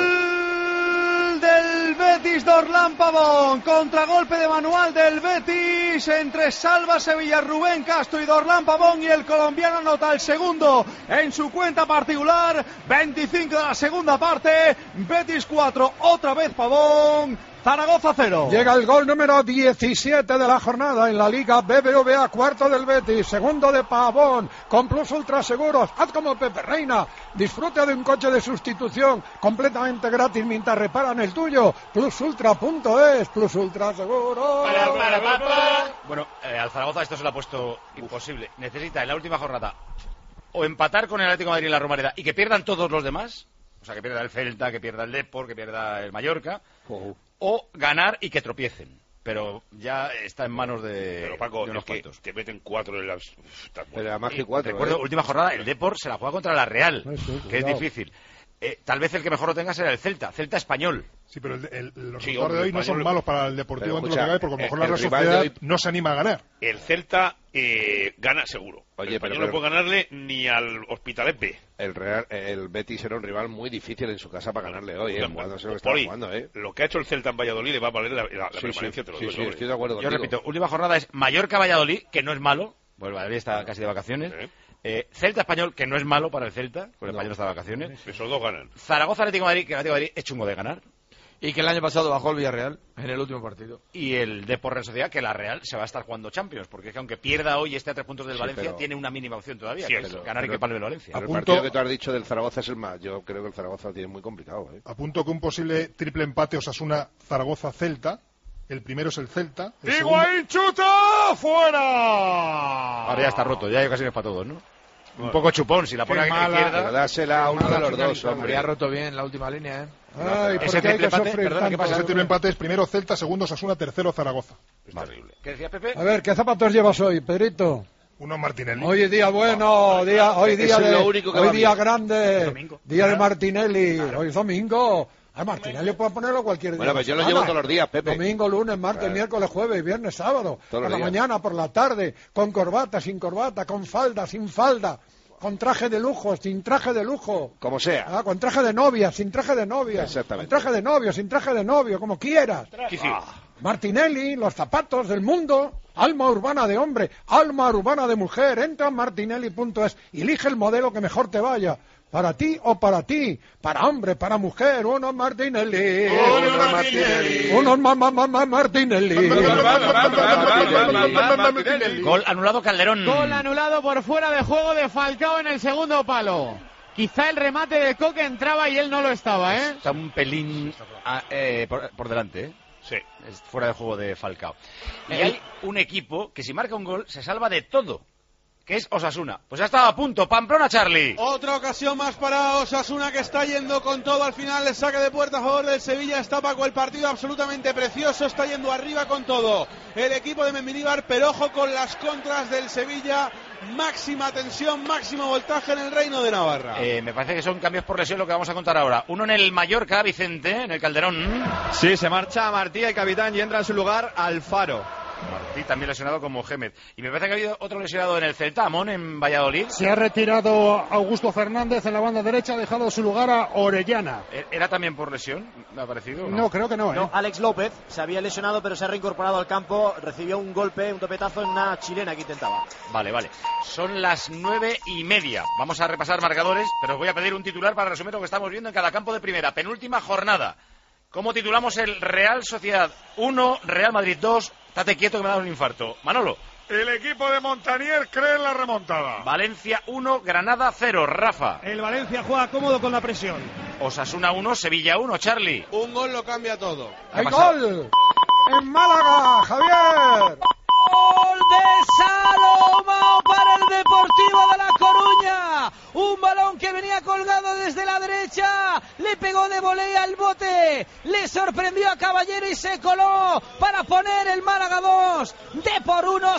¡Gol del Betis, Dorlán Pavón! Contragolpe de manual del Betis entre Salva Sevilla, Rubén Castro y Dorlán Pavón, y el colombiano anota el segundo en su cuenta particular. veinticinco de la segunda parte, Betis cuatro, otra vez Pavón. Zaragoza cero. Llega el gol número diecisiete de la jornada en la Liga B B V A, cuarto del Betis, segundo de Pavón, con Plus Ultra Seguros. Haz como Pepe Reina, disfruta de un coche de sustitución completamente gratis mientras reparan el tuyo. plus ultra punto es, Plus Ultra Seguros. Para, para, para, para. Bueno, eh, al Zaragoza esto se lo ha puesto imposible. Necesita en la última jornada o empatar con el Atlético de Madrid en la Romareda y que pierdan todos los demás, o sea, que pierda el Celta, que pierda el Depor, que pierda el Mallorca, oh. o ganar y que tropiecen. Pero ya está en manos de, Pero Paco, de unos es que cuantos. te meten cuatro en las... Pero además que cuatro, Recuerdo, ¿eh? última jornada, el Depor se la juega contra la Real, sí, que es cuidado. difícil. Eh, tal vez el que mejor lo tenga será el Celta, Celta español. Sí, pero el, el, los Sí, resultados hombre, de hoy no español- son malos para el Deportivo Pero dentro de lo que escucha, cabe, porque a lo mejor el- la el Real rival de Sociedad hoy- no se anima a ganar. El Celta eh, gana seguro. Oye, el español pero- no puede ganarle ni al Hospitalet B. El Real, el Betis era un rival muy difícil en su casa para ganarle hoy, ¿eh? Jugándose lo que Poli, estaba jugando, ¿eh? lo que ha hecho el Celta en Valladolid le va a valer la, la- la Sí, permanencia, sí, te lo sí, digo, sí, hombre. estoy de acuerdo Yo contigo. repito, última jornada es Mallorca-Valladolid, que no es malo, pues el Valladolid está casi de vacaciones. Sí. Eh, Celta-Español, que no es malo para el Celta, pues el No. Español está de vacaciones. Esos dos ganan. Zaragoza-Atlético de Madrid, que el Atlético de Madrid es chungo de ganar. Y que el año pasado bajó el Villarreal en el último partido. Y el Depor Real Sociedad, que la Real se va a estar jugando Champions, porque es que aunque pierda hoy y esté a tres puntos del Sí, Valencia, pero- tiene una mínima opción todavía, Sí, que es pero- ganar y pero- que palme el Valencia. Pero el Apunto- partido que tú has dicho del Zaragoza es el más. Yo creo que el Zaragoza lo tiene muy complicado, ¿eh? Apunto que un posible triple empate Osasuna-Zaragoza-Celta. El primero es el Celta. El segundo- ¡Higuaín chuta! ¡Fuera! Ahora ya está roto, ya hay ocasiones para todos, ¿no? Un poco chupón, si la pone Qué a la mala. izquierda. Pero dásela a uno de los dos, hombre. Habría roto bien la última línea, ¿eh? Ay, ¿por Ese qué hay triple que empate, sufrir perdona, ¿qué tanto? pasa? Ese triple empate es primero Celta, segundo Osasuna, tercero Zaragoza. Es terrible. ¿Qué decía Pepe? A ver, ¿qué zapatos llevas hoy, Pedrito? Uno Martinelli. Hoy día bueno, día, hoy día Eso es de, lo único que hoy va día bien. grande, Domingo. día de Martinelli, hoy es domingo. A Martinelli puede ponerlo cualquier día. Bueno, pues yo lo de la llevo semana. todos los días, Pepe. Domingo, lunes, martes, Claro. miércoles, jueves, viernes, sábado. Todos Por los la días. mañana, por la tarde, con corbata, sin corbata, con falda, sin falda, con traje de lujo, sin traje de lujo. Como sea. Ah, con traje de novia, sin traje de novia. Exactamente. Con traje de novio, sin traje de novio, como quieras. Sí, sí. Martinelli, los zapatos del mundo, alma urbana de hombre, alma urbana de mujer. Entra en martinelli punto es y elige el modelo que mejor te vaya. Para ti o para ti, para hombre, para mujer, uno Martinelli. Uno Martinelli. Uno ma, ma, ma, ma, Martinelli. Gol anulado Calderón. Gol anulado por fuera de juego de Falcao en el segundo palo. Quizá el remate de Coque entraba y él no lo estaba, ¿eh? Está un pelín ah, eh, por, por delante, ¿eh? Sí. Es fuera de juego de Falcao. Y hay un equipo que si marca un gol se salva de todo, que es Osasuna. Pues ya estaba a punto. Pamplona, Charlie. Otra ocasión más para Osasuna, que está yendo con todo al final. El saque de puerta a favor del Sevilla. Está Paco, el partido absolutamente precioso. Está yendo arriba con todo el equipo de Mendilibar, pero ojo con las contras del Sevilla. Máxima tensión, máximo voltaje en el Reino de Navarra. Eh, me parece que son cambios por lesión lo que vamos a contar ahora. Uno en el Mallorca, Vicente, en el Calderón. Sí, se marcha Martí, el capitán, y entra en su lugar Alfaro. Martí también lesionado como Gémez. Y me parece que ha habido otro lesionado en el Celta, Amón, en Valladolid. Se ha retirado Augusto Fernández en la banda derecha, ha dejado su lugar a Orellana. ¿Era también por lesión? ¿Me ha parecido? o No, creo que no, ¿eh? No, Alex López se había lesionado, pero se ha reincorporado al campo. Recibió un golpe, un topetazo en una chilena que intentaba. Vale, vale. Son las nueve y media. Vamos a repasar marcadores, pero os voy a pedir un titular para resumir lo que estamos viendo en cada campo de primera. Penúltima jornada. ¿Cómo titulamos el Real Sociedad uno, Real Madrid dos? Estate quieto que me da un infarto. Manolo. El equipo de Montanier cree en la remontada. Valencia uno, Granada cero. Rafa. El Valencia juega cómodo con la presión. Osasuna uno, Sevilla uno. Charlie. Un gol lo cambia todo. ¡Hay gol! ¡En Málaga, Javier! Gol de Salomao para el Deportivo de La Coruña. Un balón que venía colgado desde la derecha. Le pegó de volea al bote. Le sorprendió a Caballero y se coló para poner el Málaga dos. De por uno,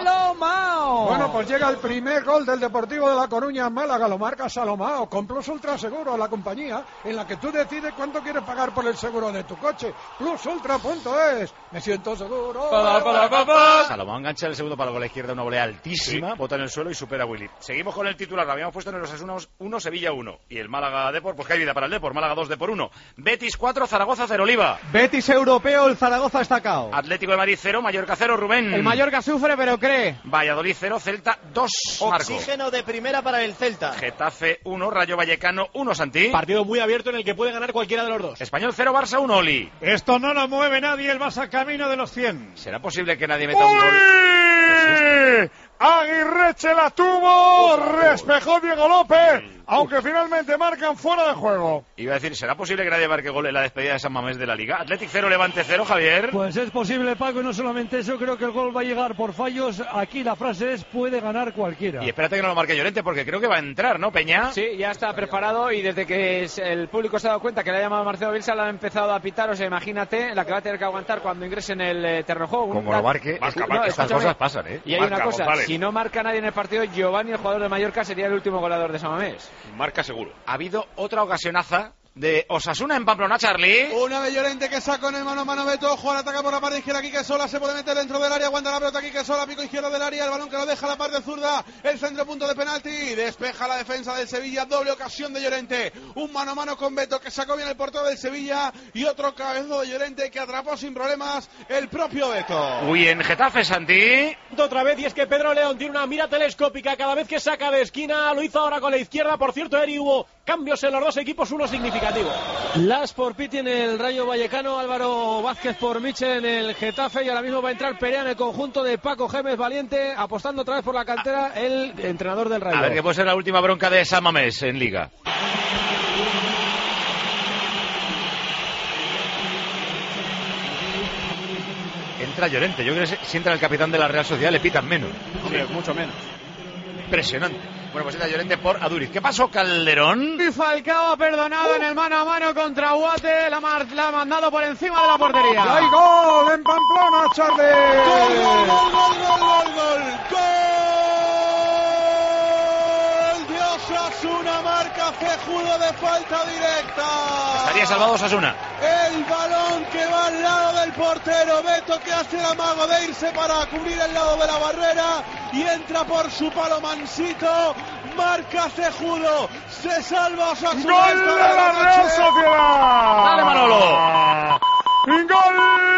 Salomao. Bueno, pues llega el primer gol del Deportivo de La Coruña en Málaga. Lo marca Salomao con Plus Ultra Seguro, la compañía en la que tú decides cuánto quieres pagar por el seguro de tu coche. plus ultra punto es. Me siento seguro. Salomao engancha el segundo palo con la izquierda, una volea altísima, bota en el suelo y supera a Willy. Seguimos con el titular, lo habíamos puesto puesto en el Osasuna uno, Sevilla uno. Y el Málaga Depor, pues que hay vida para el Depor. Málaga dos, Depor uno. Betis cuatro, Zaragoza cero, Oliva. Betis europeo, el Zaragoza está cao. Atlético de Madrid cero, Mallorca cero, Rubén. El Mallorca sufre, pero cree. Valladolid cero, Celta dos, Marco. Oxígeno de primera para el Celta. Getafe uno, Rayo Vallecano uno, Santi. Partido muy abierto en el que puede ganar cualquiera de los dos. Español cero, Barça uno, Oli. Esto no lo mueve nadie, el Barça camino de los cien. ¿Será posible que nadie meta un gol? Aguirreche la tuvo, despejó Diego López, aunque finalmente marcan fuera de juego. Iba a decir, ¿será posible que nadie marque gol en la despedida de San Mamés de la Liga? Athletic cero, Levante cero, Javier. Pues es posible, Paco, y no solamente eso, creo que el gol va a llegar por fallos. Aquí la frase es, puede ganar cualquiera. Y espérate que no lo marque Llorente, porque creo que va a entrar, ¿no, Peña? Sí, ya está preparado, y desde que el público se ha dado cuenta que le ha llamado Marcelo Bielsa, le ha empezado a pitar. O sea, imagínate la que va a tener que aguantar cuando ingrese en el eh, terreno de juego. Como lo marque, Marca, no, marca, estas cosas pasan, ¿eh? Y hay marca, una cosa, González. Si no marca nadie en el partido, Giovanni, el jugador de Mallorca, sería el último goleador de San Mamés. Marca seguro. Ha habido otra ocasionaza de Osasuna en Pamplona, Charlie. Una de Llorente que sacó en el mano a mano Beto. Ojo, ataca por la parte izquierda. Quique Sola se puede meter dentro del área. Aguanta la pelota Quique Sola, pico izquierdo del área. El balón que lo deja a la parte zurda. El centro punto de penalti. Despeja la defensa del Sevilla. Doble ocasión de Llorente. Un mano a mano con Beto que sacó bien el portero del Sevilla. Y otro cabezazo de Llorente que atrapó sin problemas el propio Beto. Uy, en Getafe, Santi. Otra vez, y es que Pedro León tiene una mira telescópica cada vez que saca de esquina. Lo hizo ahora con la izquierda. Por cierto, Eri, hubo cambios en los dos equipos, uno significativo. Las por Piti en el Rayo Vallecano, Álvaro Vázquez por Michel en el Getafe, y ahora mismo va a entrar Perea en el conjunto de Paco Gémez Valiente, apostando otra vez por la cantera, el entrenador del Rayo. A ver, que puede ser la última bronca de San Mamés en Liga. Entra Llorente, yo creo que si entra el capitán de la Real Sociedad le pitan menos. Hombre, sí, mucho menos. Impresionante. Bueno, pues entra Llorente por Aduriz. ¿Qué pasó, Calderón? Y Falcao ha perdonado uh. en el mano a mano contra Guate, la, mar, la ha mandado por encima de la portería. ¡Y hay gol en Pamplona, Charlie! ¡Gol, gol, gol, gol, gol, gol, gol! ¡Gol de Osasuna! Marca Cejudo de falta directa. Estaría salvado Osasuna. El balón que va al lado del portero. Beto que hace el amago de irse para cubrir el lado de la barrera. Y entra por su palo Mansito. Marca Cejudo. Se salva Osasuna. ¡Gol de la Real Sociedad! ¡Dale, Manolo! ¡Gol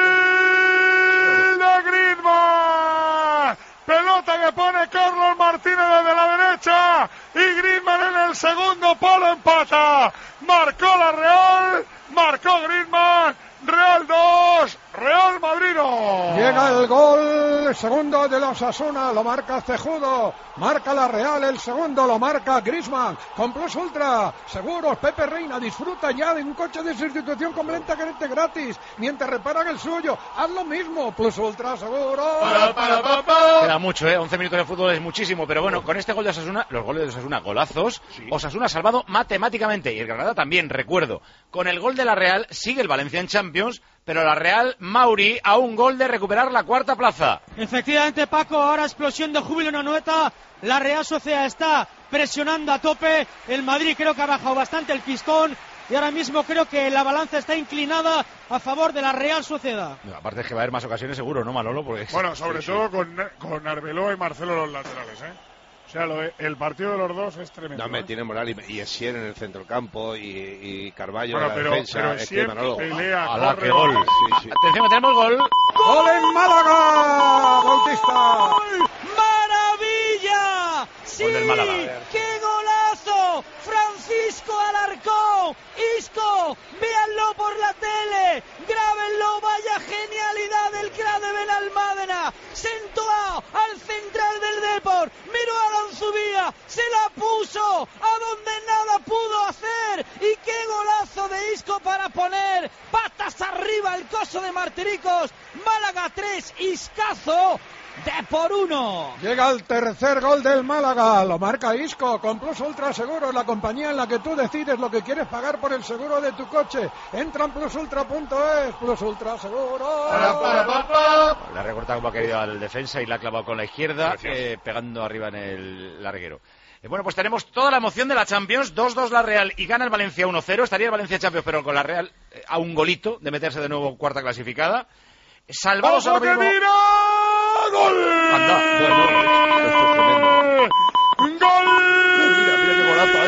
de Griezmann! Pelota que pone Carlos Martínez desde la derecha. Y Griezmann en el segundo palo empata. Marcó la Real. Marcó Griezmann. Real dos, Real Madrid no. Llega el gol, el segundo de los Osasuna, lo marca Cejudo, marca la Real, el segundo lo marca Griezmann, con Plus Ultra, seguros, Pepe Reina, disfruta ya de un coche de sustitución completamente gratis, mientras reparan el suyo, haz lo mismo, Plus Ultra, seguro. Para, para, para, para. Queda mucho, eh, once minutos de fútbol es muchísimo, pero bueno, con este gol de Osasuna, los goles de Osasuna, golazos, sí. Osasuna salvado matemáticamente, y el Granada también, recuerdo, con el gol de la Real, sigue el Valencia en Champions, pero la Real, Mauri, a un gol de recuperar la cuarta plaza. Efectivamente, Paco, ahora explosión de júbilo en Anoeta. La Real Sociedad está presionando a tope. El Madrid creo que ha bajado bastante el pistón. Y ahora mismo creo que la balanza está inclinada a favor de la Real Sociedad. No, aparte es que va a haber más ocasiones seguro, ¿no, Manolo? Porque... Bueno, sobre sí, todo sí. con, con Arbeloa y Marcelo los laterales, ¿eh? O sea, lo de, el partido de los dos es tremendo. No, me ¿eh? tiene moral y, y Essien en el centro del campo y, y Carballo bueno, en la pero, defensa. pero es Essien que Manolo, pelea, a la corre, que gol. Sí, sí. Atención, que tenemos gol. ¡Gol en Málaga! ¡Bautista! ¡Maravilla! ¡Sí! Gol del Málaga. ¡Qué golazo! Francisco Alarcón, Isco, véanlo por la tele, grábenlo, vaya genialidad del crack de Benalmádena, sentó al central del Depor, miró a Lanzubía, se la puso a donde nada pudo hacer, y qué golazo de Isco para poner patas arriba el coso de Martiricos. Málaga tres, Iscazo de por uno. Llega el tercer gol del Málaga, lo marca Isco con Plus Ultra Seguros, la compañía en la que tú decides lo que quieres pagar por el seguro de tu coche. Entra en plus ultra punto es, Plus Ultra Seguro. Para, para, para, para. La ha recortado como ha querido al defensa y la ha clavado con la izquierda, eh, pegando arriba en el larguero. Eh, bueno, pues tenemos toda la emoción de la Champions, dos dos la Real y gana el Valencia uno cero, estaría el Valencia Champions, pero con la Real eh, a un golito de meterse de nuevo cuarta clasificada. Salvados ahora mismo. Mira! ¡Gol! Anda, bueno, esto es tremendo. ¡Gol! Mira, mira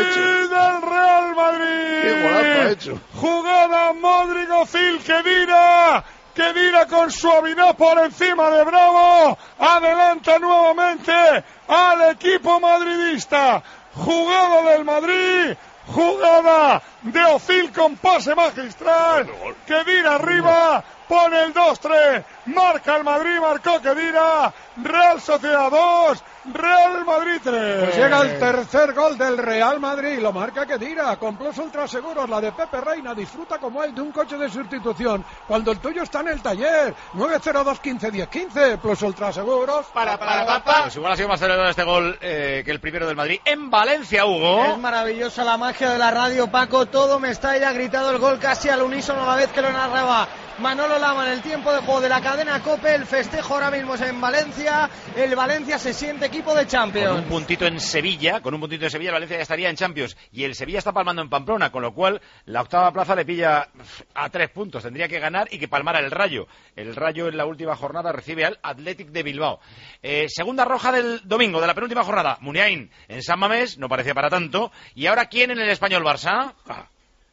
hecho. del Real Madrid. Qué golazo ha hecho. Jugada Modric, Ozil, Khedira. Khedira con suavidad por encima de Bravo. Adelanta nuevamente al equipo madridista. Jugada del Madrid. Jugada de Ozil con pase magistral. Khedira arriba. Pone el dos tres. Marca el Madrid. Marcó Khedira. Real Sociedad dos. Real Madrid tres. Pues llega el tercer gol del Real Madrid, lo marca Khedira, con Plus Ultra Seguros, la de Pepe Reina, disfruta como él de un coche de sustitución, cuando el tuyo está en el taller, nueve cero dos quince diez quince, Plus Ultra Seguros. Para, para, para, para. Pues igual ha sido más celebrado este gol eh, que el primero del Madrid, en Valencia, Hugo. Es maravillosa la magia de la radio, Paco, todo Mestalla ha gritado el gol casi al unísono a la vez que lo narraba Manolo Lama en el tiempo de juego de la cadena COPE. El festejo ahora mismo es en Valencia, el Valencia se siente equipo de Champions. Con un puntito en Sevilla, con un puntito en Sevilla, el Valencia ya estaría en Champions. Y el Sevilla está palmando en Pamplona, con lo cual la octava plaza le pilla a tres puntos. Tendría que ganar y que palmara el Rayo. El Rayo en la última jornada recibe al Athletic de Bilbao. Eh, segunda roja del domingo, de la penúltima jornada. Muniain en San Mamés, no parecía para tanto. ¿Y ahora quién en el Español Barça? Ah.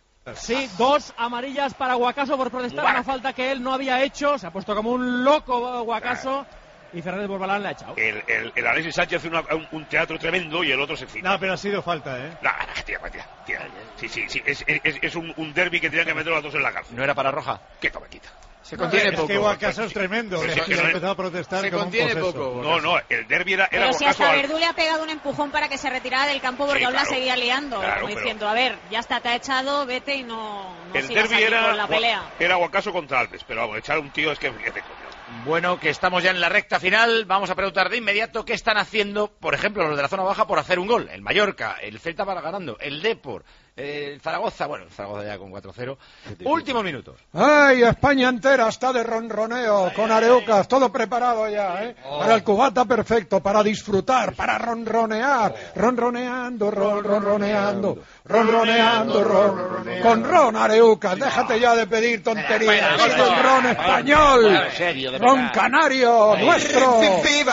Sí, dos amarillas para Guacaso por protestar Buah. una falta que él no había hecho. Se ha puesto como un loco Guacaso y Fernández Borbalán le ha echado. El, el, el Alexis Sánchez hace una, un, un teatro tremendo y el otro se excita. No, pero ha sido falta, ¿eh? No, no, tía, tía, tía. Sí, sí, sí. Es, es, es un, un derbi que tenían que meter a los dos en la cárcel. ¿No era para roja? ¿Qué toma quita? Se contiene es poco. que Guacaso es tremendo. Pero Sí, es que ha no- empezado a protestar Se como un contiene poseso. poco. No, no, el derbi era, era Pero si Guacaso hasta al- Verdú le ha pegado un empujón para que se retirara del campo porque Sí, aún la claro. seguía liando, Claro, como pero- diciendo, a ver, ya está, te ha echado, vete y no, no El sigas derbi aquí era, con la pelea. era Guacaso contra Alves, pero vamos, echar a un tío es que es de coño. Bueno, que estamos ya en la recta final. Vamos a preguntar de inmediato qué están haciendo, por ejemplo, los de la zona baja por hacer un gol. El Mallorca, el Celta para ganando, el Depor, el Zaragoza, bueno, el Zaragoza ya con cuatro cero. Últimos minutos. Ay, España entera está de ronroneo, con Areucas, todo preparado ya, ¿eh? Para el cubata perfecto, para disfrutar, para ronronear, ronroneando, ron, ronroneando, ronroneando, ron, con ron Areucas, déjate ya de pedir tonterías, es el ron español, ron canario, nuestro,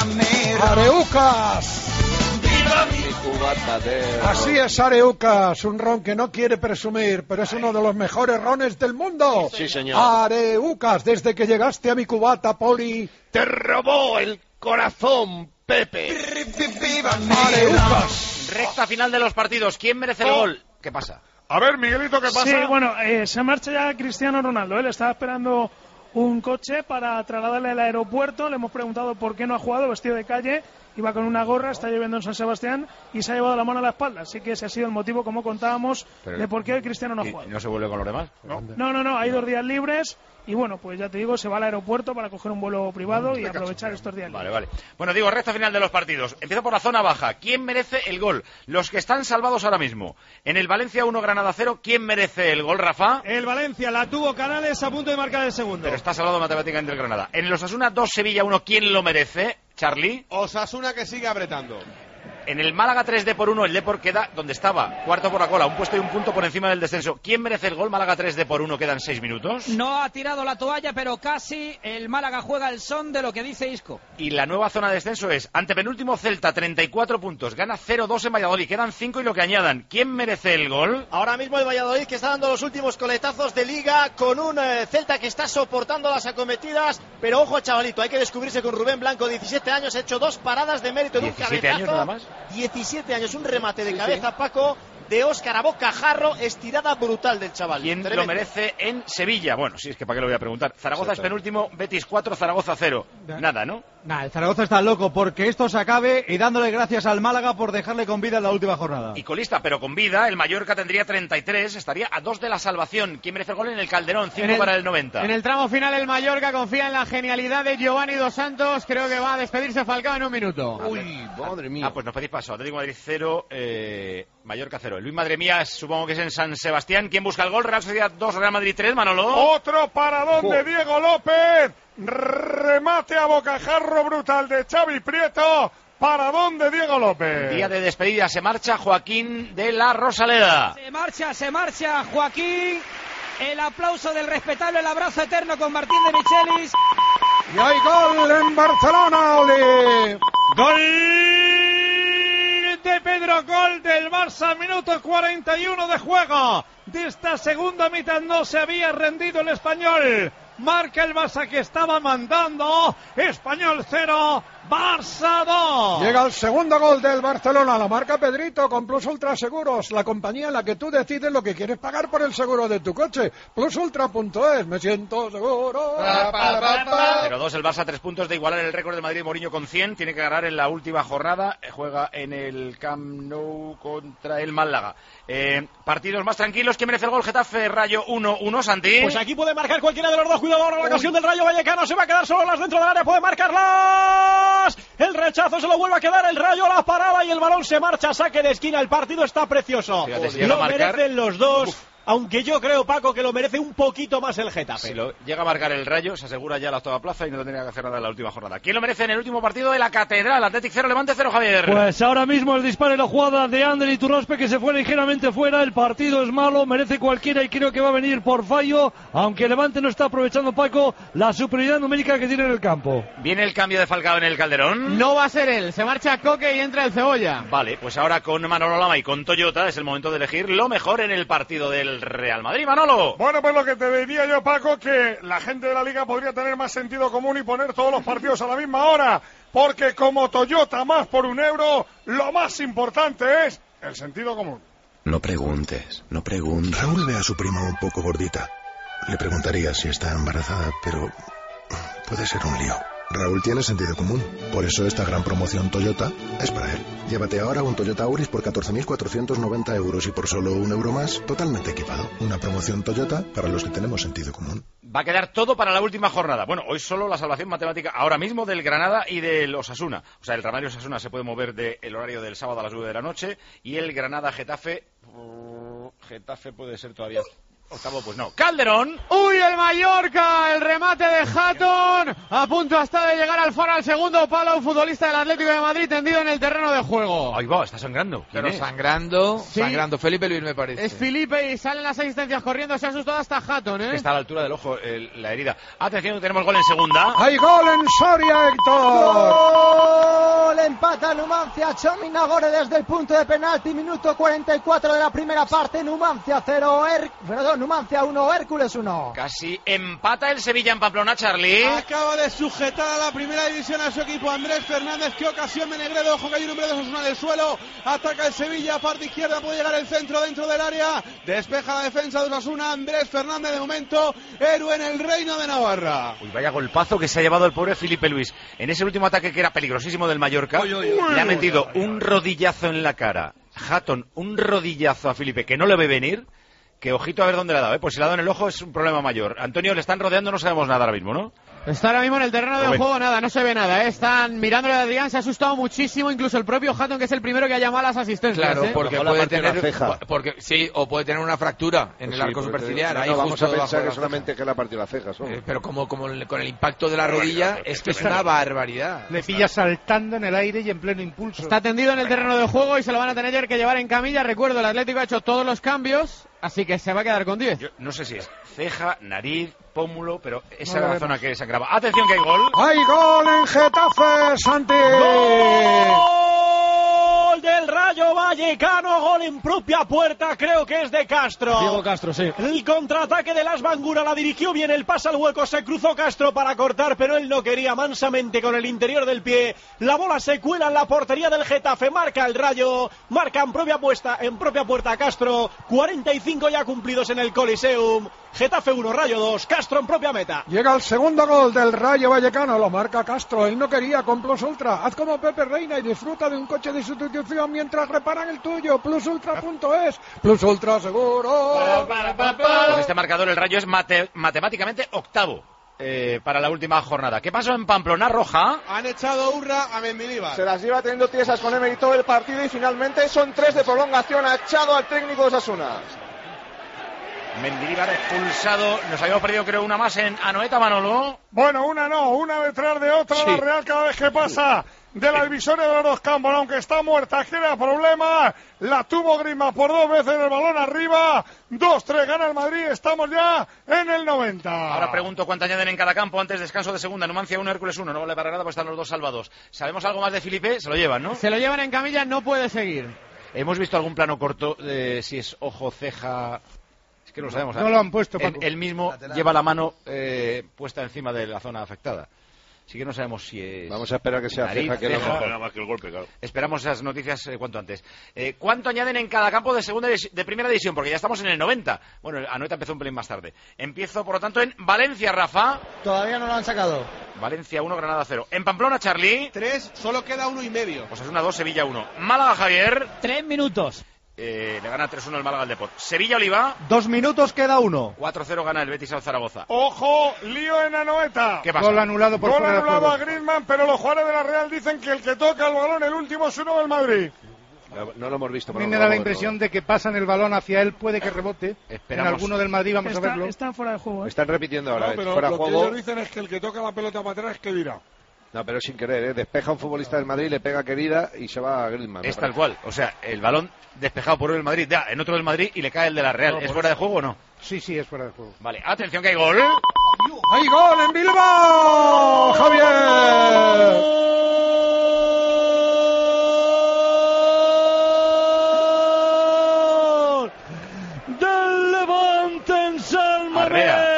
Areucas. Así es Areucas, un ron que no quiere presumir, pero es uno de los mejores rones del mundo. Sí, señor. Areucas, desde que llegaste a mi cubata, Poli. Te robó el corazón, Pepe. Areucas. Recta final de los partidos. ¿Quién merece el Oh. gol? ¿Qué pasa? A ver, Miguelito, ¿qué pasa? Sí, bueno, eh, se marcha ya Cristiano Ronaldo. Él estaba esperando un coche para trasladarle al aeropuerto. Le hemos preguntado por qué no ha jugado, vestido de calle. Iba con una gorra, está lloviendo en San Sebastián y se ha llevado la mano a la espalda. Así que ese ha sido el motivo, como contábamos, Pero- de por qué Cristiano no ha ¿Y jugado. no se vuelve con los demás? No, no, no, hay dos días libres y bueno, pues ya te digo, se va al aeropuerto para coger un vuelo privado y aprovechar estos días libres. Vale, vale. Bueno, digo, recta final de los partidos. Empiezo por la zona baja. ¿Quién merece el gol? Los que están salvados ahora mismo. En el Valencia uno, Granada cero. ¿Quién merece el gol, Rafa? El Valencia la tuvo Canales a punto de marcar el segundo. Pero está salvado matemáticamente el Granada. En los Osasuna dos, Sevilla uno. ¿Quién lo merece? Charlie. Osasuna que sigue apretando. En el Málaga tres de por uno, el Depor queda donde estaba, cuarto por la cola, un puesto y un punto por encima del descenso. ¿Quién merece el gol? Málaga tres de por uno, quedan seis minutos. No ha tirado la toalla, pero casi el Málaga juega el son de lo que dice Isco. Y la nueva zona de descenso es antepenúltimo Celta, treinta y cuatro puntos, gana cero dos en Valladolid, quedan cinco y lo que añadan. ¿Quién merece el gol? Ahora mismo el Valladolid, que está dando los últimos coletazos de liga con un eh, Celta que está soportando las acometidas, pero ojo chavalito, hay que descubrirse con Rubén Blanco, diecisiete años, ha hecho dos paradas de mérito en un diecisiete cabezazo. años nada más. diecisiete años, un remate de Sí, cabeza, sí. Paco, de Óscar a bocajarro, estirada brutal del chaval. ¿Quién Tremendo. lo merece en Sevilla? Bueno, sí, es que para qué lo voy a preguntar. Zaragoza es penúltimo, Betis cuatro, Zaragoza cero. Nada, ¿no? Nah, el Zaragoza está loco porque esto se acabe y dándole gracias al Málaga por dejarle con vida en la última jornada. Y colista, pero con vida, el Mallorca tendría treinta y tres, estaría a dos de la salvación. ¿Quién merece el gol en el Calderón? cinco En el- para el noventa. En el tramo final el Mallorca confía en la genialidad de Giovanni Dos Santos. Creo que va a despedirse Falcao en un minuto. Uy, madre mía. Ah, pues nos pedís paso. Atlético de Madrid cero, eh, Mallorca cero. Luis, madre mía, supongo que es en San Sebastián. ¿Quién busca el gol? Real Sociedad dos, Real Madrid tres, Manolo. Otro paradón de Diego López. Remate a bocajarro brutal de Xavi Prieto. Paradón de Diego López. Día de despedida, se marcha Joaquín de la Rosaleda. Se marcha, se marcha Joaquín. El aplauso del respetable, el abrazo eterno con Martín de Michelis. Y hay gol en Barcelona, Oli. Gol de Pedro peligro, gol del Barça, minuto cuarenta y uno de juego. De esta segunda mitad no se había rendido el Español. Marca el Barça que estaba mandando. Español cero, Barça dos. Llega el segundo gol del Barcelona, la marca Pedrito con Plus Ultra Seguros, la compañía en la que tú decides lo que quieres pagar por el seguro de tu coche. plus ultra punto es, me siento seguro. cero dos el Barça, tres puntos de igualar el récord de Madrid. Mourinho con cien, tiene que ganar en la última jornada, juega en el Camp Nou contra el Málaga. Eh, partidos más tranquilos, ¿quién merece el gol? Getafe, Rayo uno uno, Santi. Pues aquí puede marcar cualquiera de los dos, cuidado ahora la ocasión del Rayo Vallecano, se va a quedar solo las dentro del área, puede marcarlas. El rechazo se lo vuelve a quedar el Rayo, la parada y el balón se marcha, saque de esquina, el partido está precioso. Fíjate, si lo llega a marcar, merecen los dos. Uf. Aunque yo creo, Paco, que lo merece un poquito más el Getafe. Si lo llega a marcar el Rayo, se asegura ya la octava plaza y no tendría que hacer nada en la última jornada. ¿Quién lo merece en el último partido de la Catedral? Athletic cero, Levante cero, Javier. Pues ahora mismo el disparo y la jugada de Ander Iturraspe, que se fue ligeramente fuera. El partido es malo, merece cualquiera y creo que va a venir por fallo, aunque Levante no está aprovechando, Paco, la superioridad numérica que tiene en el campo. ¿Viene el cambio de Falcao en el Calderón? No va a ser él, se marcha Coque y entra el Cebolla. Vale, pues ahora con Manolo Lama y con Toyota es el momento de elegir lo mejor en el partido del Real Madrid. Manolo. Bueno, pues lo que te diría yo, Paco, que la gente de la Liga podría tener más sentido común y poner todos los partidos a la misma hora, porque como Toyota más por un euro, lo más importante es el sentido común. No preguntes, no preguntes. Raúl ve a su prima un poco gordita. Le preguntaría si está embarazada, pero puede ser un lío. Raúl tiene sentido común, por eso esta gran promoción Toyota es para él. Llévate ahora un Toyota Auris por catorce mil cuatrocientos noventa euros y por solo un euro más, totalmente equipado. Una promoción Toyota para los que tenemos sentido común. Va a quedar todo para la última jornada. Bueno, hoy solo la salvación matemática ahora mismo del Granada y del Osasuna. O sea, el Real Madrid Osasuna se puede mover del horario del sábado a las nueve de la noche y el Granada-Getafe... Uh, Getafe puede ser todavía... Octavo, pues no. Calderón. Uy, el Mallorca, el remate de Hatton. A punto hasta de llegar al faro al segundo palo. Un futbolista del Atlético de Madrid tendido en el terreno de juego. Ahí va, está sangrando. Pero es? sangrando, sí. sangrando. Felipe Luis me parece. Es Felipe y salen las asistencias corriendo. Se ha asustado hasta Hatton, ¿eh? Que está a la altura del ojo el, la herida. Atención, tenemos gol en segunda. ¡Hay gol en Soria, Héctor! ¡Gol! Empata Numancia. Chomi Nagore desde el punto de penalti. Minuto cuarenta y cuatro de la primera parte. Numancia cero. Er... Perdón, Numancia uno. Hércules uno. Casi empata el Sevilla en Pamplona, Charlie. Acaba de sujetar a la primera división a su equipo Andrés Fernández. Qué ocasión, Menegredo. Ojo que hay un hombre de Osasuna en el suelo. Ataca el Sevilla, parte izquierda, puede llegar el centro dentro del área. Despeja la defensa de Osasuna. Andrés Fernández, de momento, héroe en el Reino de Navarra. Uy, vaya golpazo que se ha llevado el pobre Felipe Luis. En ese último ataque que era peligrosísimo del Mallorca, uy, uy, uy, le ha metido uy, uy, uy, un rodillazo en la cara. Hatton, un rodillazo a Felipe que no le ve venir. Que ojito a ver dónde le ha dado, ¿eh? Pues si le ha dado en el ojo es un problema mayor. Antonio, le están rodeando, no sabemos nada ahora mismo, ¿no? Está ahora mismo en el terreno del juego, nada, no se ve nada, ¿eh? Están mirándole a Adrián, se ha asustado muchísimo, incluso el propio Hatton, que es el primero que ha llamado a las asistencias. Claro, ¿eh? porque puede tener ceja. Porque, sí, o puede tener una fractura en el sí, arco superciliar. No, ahí no, vamos a pensar que la solamente que le ha partido la ceja. Eh, pero como, como el, con el impacto de la rodilla, es que es una barbaridad. Le pilla saltando en el aire y en pleno impulso. Está tendido en el terreno del juego y se lo van a tener que llevar en camilla. Recuerdo, el Atlético ha hecho todos los cambios, así que se va a quedar con diez. Yo no sé si es ceja, nariz, pómulo, pero esa era la zona que sangraba. Atención que hay gol. ¡Hay gol en Getafe, Santi! ¡Gol del Rayo Vallecano! Gol en propia puerta, creo que es de Castro. Diego Castro, sí. El contraataque de Las Bangura la dirigió bien, el pase al hueco, se cruzó Castro para cortar, pero él no quería, mansamente con el interior del pie. La bola se cuela en la portería del Getafe, marca el Rayo, marca en propia puesta, en propia puerta Castro. cuarenta y cinco ya cumplidos en el Coliseum. Getafe uno, Rayo dos, Castro en propia meta. Llega el segundo gol del Rayo Vallecano, lo marca Castro, él no quería con Plus Ultra. Haz como Pepe Reina y disfruta de un coche de sustitución mientras reparan el tuyo. plus ultra punto es, Plus Ultra seguro. Pues este marcador, el Rayo es mate- matemáticamente octavo. Eh, para la última jornada. ¿Qué pasó en Pamplona, Roja? Han echado hurra a Mendilibar. Se las lleva teniendo tiesas con Emery todo el partido y finalmente son tres de prolongación. Ha echado al técnico de Osasuna. Mendilibar expulsado. Nos habíamos perdido, creo, una más en Anoeta, Manolo. Bueno, una no, una detrás de otra. Sí. La Real cada vez que pasa de la divisoria de los dos campos, aunque está muerta, genera problemas. La tuvo Grima por dos veces el balón arriba. dos tres gana el Madrid. Estamos ya en el noventa. Ahora pregunto cuánto añaden en cada campo antes descanso de segunda. Numancia uno, Hércules uno. No vale para nada, pues están los dos salvados. ¿Sabemos algo más de Felipe? Se lo llevan, ¿no? Se lo llevan en camilla, no puede seguir. ¿Hemos visto algún plano corto de si es ojo, ceja? Es que no lo sabemos. No lo han puesto, Paco. Él, él mismo lateral. Lleva la mano eh, puesta encima de la zona afectada. Así que no sabemos si es... Vamos a esperar que sea nariz, ceja, que ceja. no Nada más que el golpe, claro. Esperamos esas noticias eh, cuanto antes. Eh, ¿Cuánto añaden en cada campo de segunda de primera división? Porque ya estamos en el noventa. Bueno, Anoeta empezó un pelín más tarde. Empiezo, por lo tanto, en Valencia, Rafa. Todavía no lo han sacado. Valencia uno, Granada cero. En Pamplona, Charlie. Tres, solo queda uno y medio. Osasuna dos, Sevilla uno. Málaga, Javier. Tres minutos. Eh, le gana tres uno el Málaga al Deport. Sevilla, Oliva. Dos minutos, queda uno. cuatro cero gana el Betis al Zaragoza. Ojo, lío en Anoeta. ¿Qué pasa? Gol anulado por Gol fuera de anulado juego. a Griezmann, pero los jugadores de la Real dicen que el que toca el balón, el último es uno del Madrid. No, no lo hemos visto. A mí pero me lo da la vamos impresión ver. de que pasan el balón hacia él, puede que rebote. Esperamos. En alguno del Madrid, vamos Está, a verlo. está fuera de juego. ¿eh? Están repitiendo ahora, No, eh, pero fuera lo juego. que ellos dicen es que el que toca la pelota para atrás, ¿qué dirá? No, pero sin querer, ¿eh? Despeja a un futbolista del Madrid, le pega querida y se va a Griezmann. Es tal cual. O sea, el balón despejado por el Madrid, ya, en otro del Madrid y le cae el de la Real. No, ¿Es por fuera de eso. juego o no? Sí, sí, es fuera de juego. Vale, atención que hay gol. ¡Hay gol en Bilbao! ¡Javier! Del Levante en San Mamés.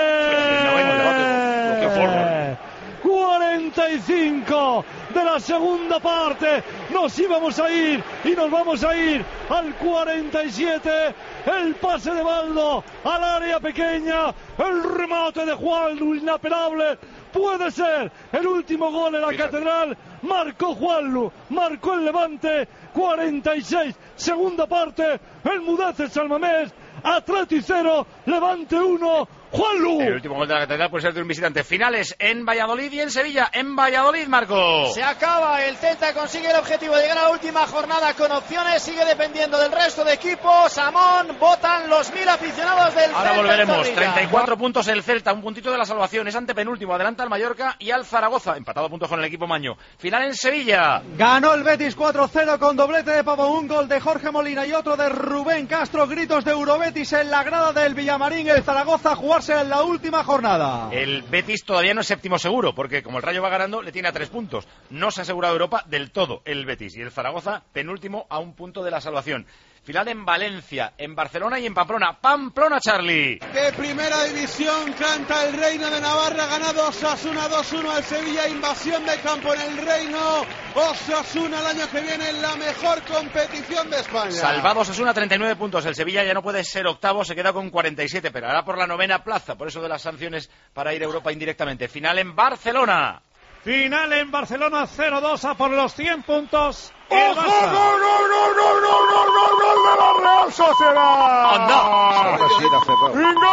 cuarenta y cinco de la segunda parte. Nos íbamos a ir y nos vamos a ir al cuarenta y siete. El pase de Baldo al área pequeña. El remate de Juan, inapelable. Puede ser el último gol en la Fíjate. Catedral. Marcó Juanlu, marcó el Levante. cuarenta y seis, segunda parte. El Mudéjar San Mamés. Atleti cero, Levante uno. Juanlu. El último gol de la Catedral puede ser de un visitante. Finales en Valladolid y en Sevilla. En Valladolid, Marco. Se acaba, el Celta consigue el objetivo de llegar a la última jornada con opciones, sigue dependiendo del resto de equipos. Amón, votan los mil aficionados del Ahora Celta. volveremos. en Zorrilla. treinta y cuatro puntos el Celta, un puntito de la salvación. Es antepenúltimo. Adelanta al Mallorca y al Zaragoza. Empatado a puntos con el equipo Maño. Final en Sevilla. Ganó el Betis cuatro cero con doblete de Pavo, un gol de Jorge Molina y otro de Rubén Castro. Gritos de Eurobetis en la grada del Villamarín. El Zaragoza a jugarse en la última jornada. El Betis todavía no es séptimo seguro, porque como el Rayo va ganando, le tiene a tres puntos. No se ha asegurado Europa del todo el Betis. Y el Zaragoza, penúltimo, a un punto de la salvación. Final en Valencia, en Barcelona y en Pamplona. Pamplona, Charlie. De primera división canta el Reino de Navarra, ganado Osasuna dos uno al Sevilla, invasión de campo en el Reino. Osasuna el año que viene en la mejor competición de España. Salvado Osasuna, treinta y nueve puntos. El Sevilla ya no puede ser octavo, se queda con cuarenta y siete, pero ahora por la novena plaza, por eso de las sanciones para ir a Europa indirectamente. Final en Barcelona. Final en Barcelona, cero dos a por los cien puntos. ¡Ojo! ¡Gol, gol, gol, gol, gol, gol, gol, gol de la Real Sociedad! ¡Anda! Ahora sí, la cerró.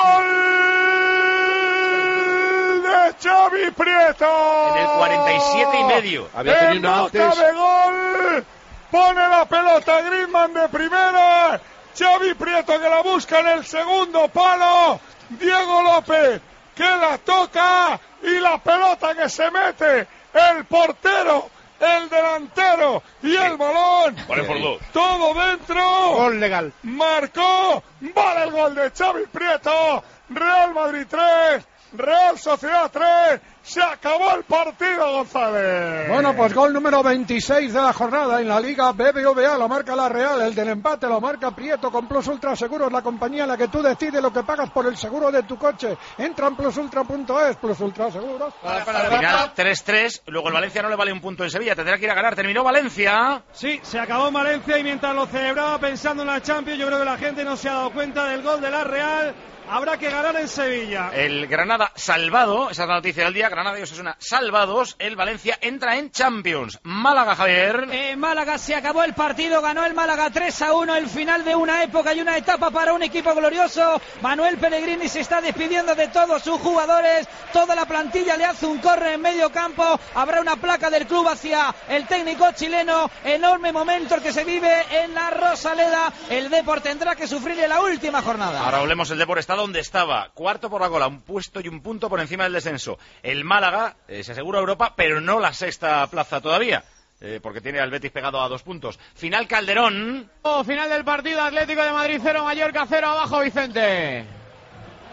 ¡Gol de Xavi Prieto! En el cuarenta y siete y medio. Había tenido una En boca antes. de gol, pone la pelota Griezmann de primera, Xavi Prieto que la busca en el segundo palo, Diego López que la toca y la pelota que se mete el portero, el delantero y el balón. Vale por dos. Todo dentro. Gol legal. Marcó. Vale el gol de Xavi Prieto. Real Madrid tres. Real Sociedad tres. Se acabó el partido, González. Bueno, pues gol número veintiséis de la jornada en la Liga B B V A, lo marca la Real, el del empate lo marca Prieto con Plus Ultra Seguros, la compañía en la que tú decides lo que pagas por el seguro de tu coche. Entra en plus ultra punto es, Plus Ultra Seguros. Final tres tres, luego el Valencia no le vale un punto en Sevilla, tendrá que ir a ganar. Terminó Valencia. Sí, se acabó en Valencia y mientras lo celebraba pensando en la Champions, yo creo que la gente no se ha dado cuenta del gol de la Real. Habrá que ganar en Sevilla. El Granada salvado, esa es la noticia del día. Granada y Osasuna salvados. El Valencia entra en Champions. Málaga, Javier. En Málaga se acabó el partido, ganó el Málaga tres a uno, el final de una época y una etapa para un equipo glorioso. Manuel Pellegrini se está despidiendo de todos sus jugadores, toda la plantilla le hace un corre en medio campo, habrá una placa del club hacia el técnico chileno, enorme momento el que se vive en la Rosaleda. El Depor tendrá que sufrir en la última jornada. Ahora hablemos, el Depor está donde estaba, cuarto por la cola, un puesto y un punto por encima del descenso. El Málaga eh, se asegura Europa, pero no la sexta plaza todavía, eh, porque tiene al Betis pegado a dos puntos. Final Calderón. Oh, final del partido, Atlético de Madrid cero, Mallorca cero, abajo Vicente.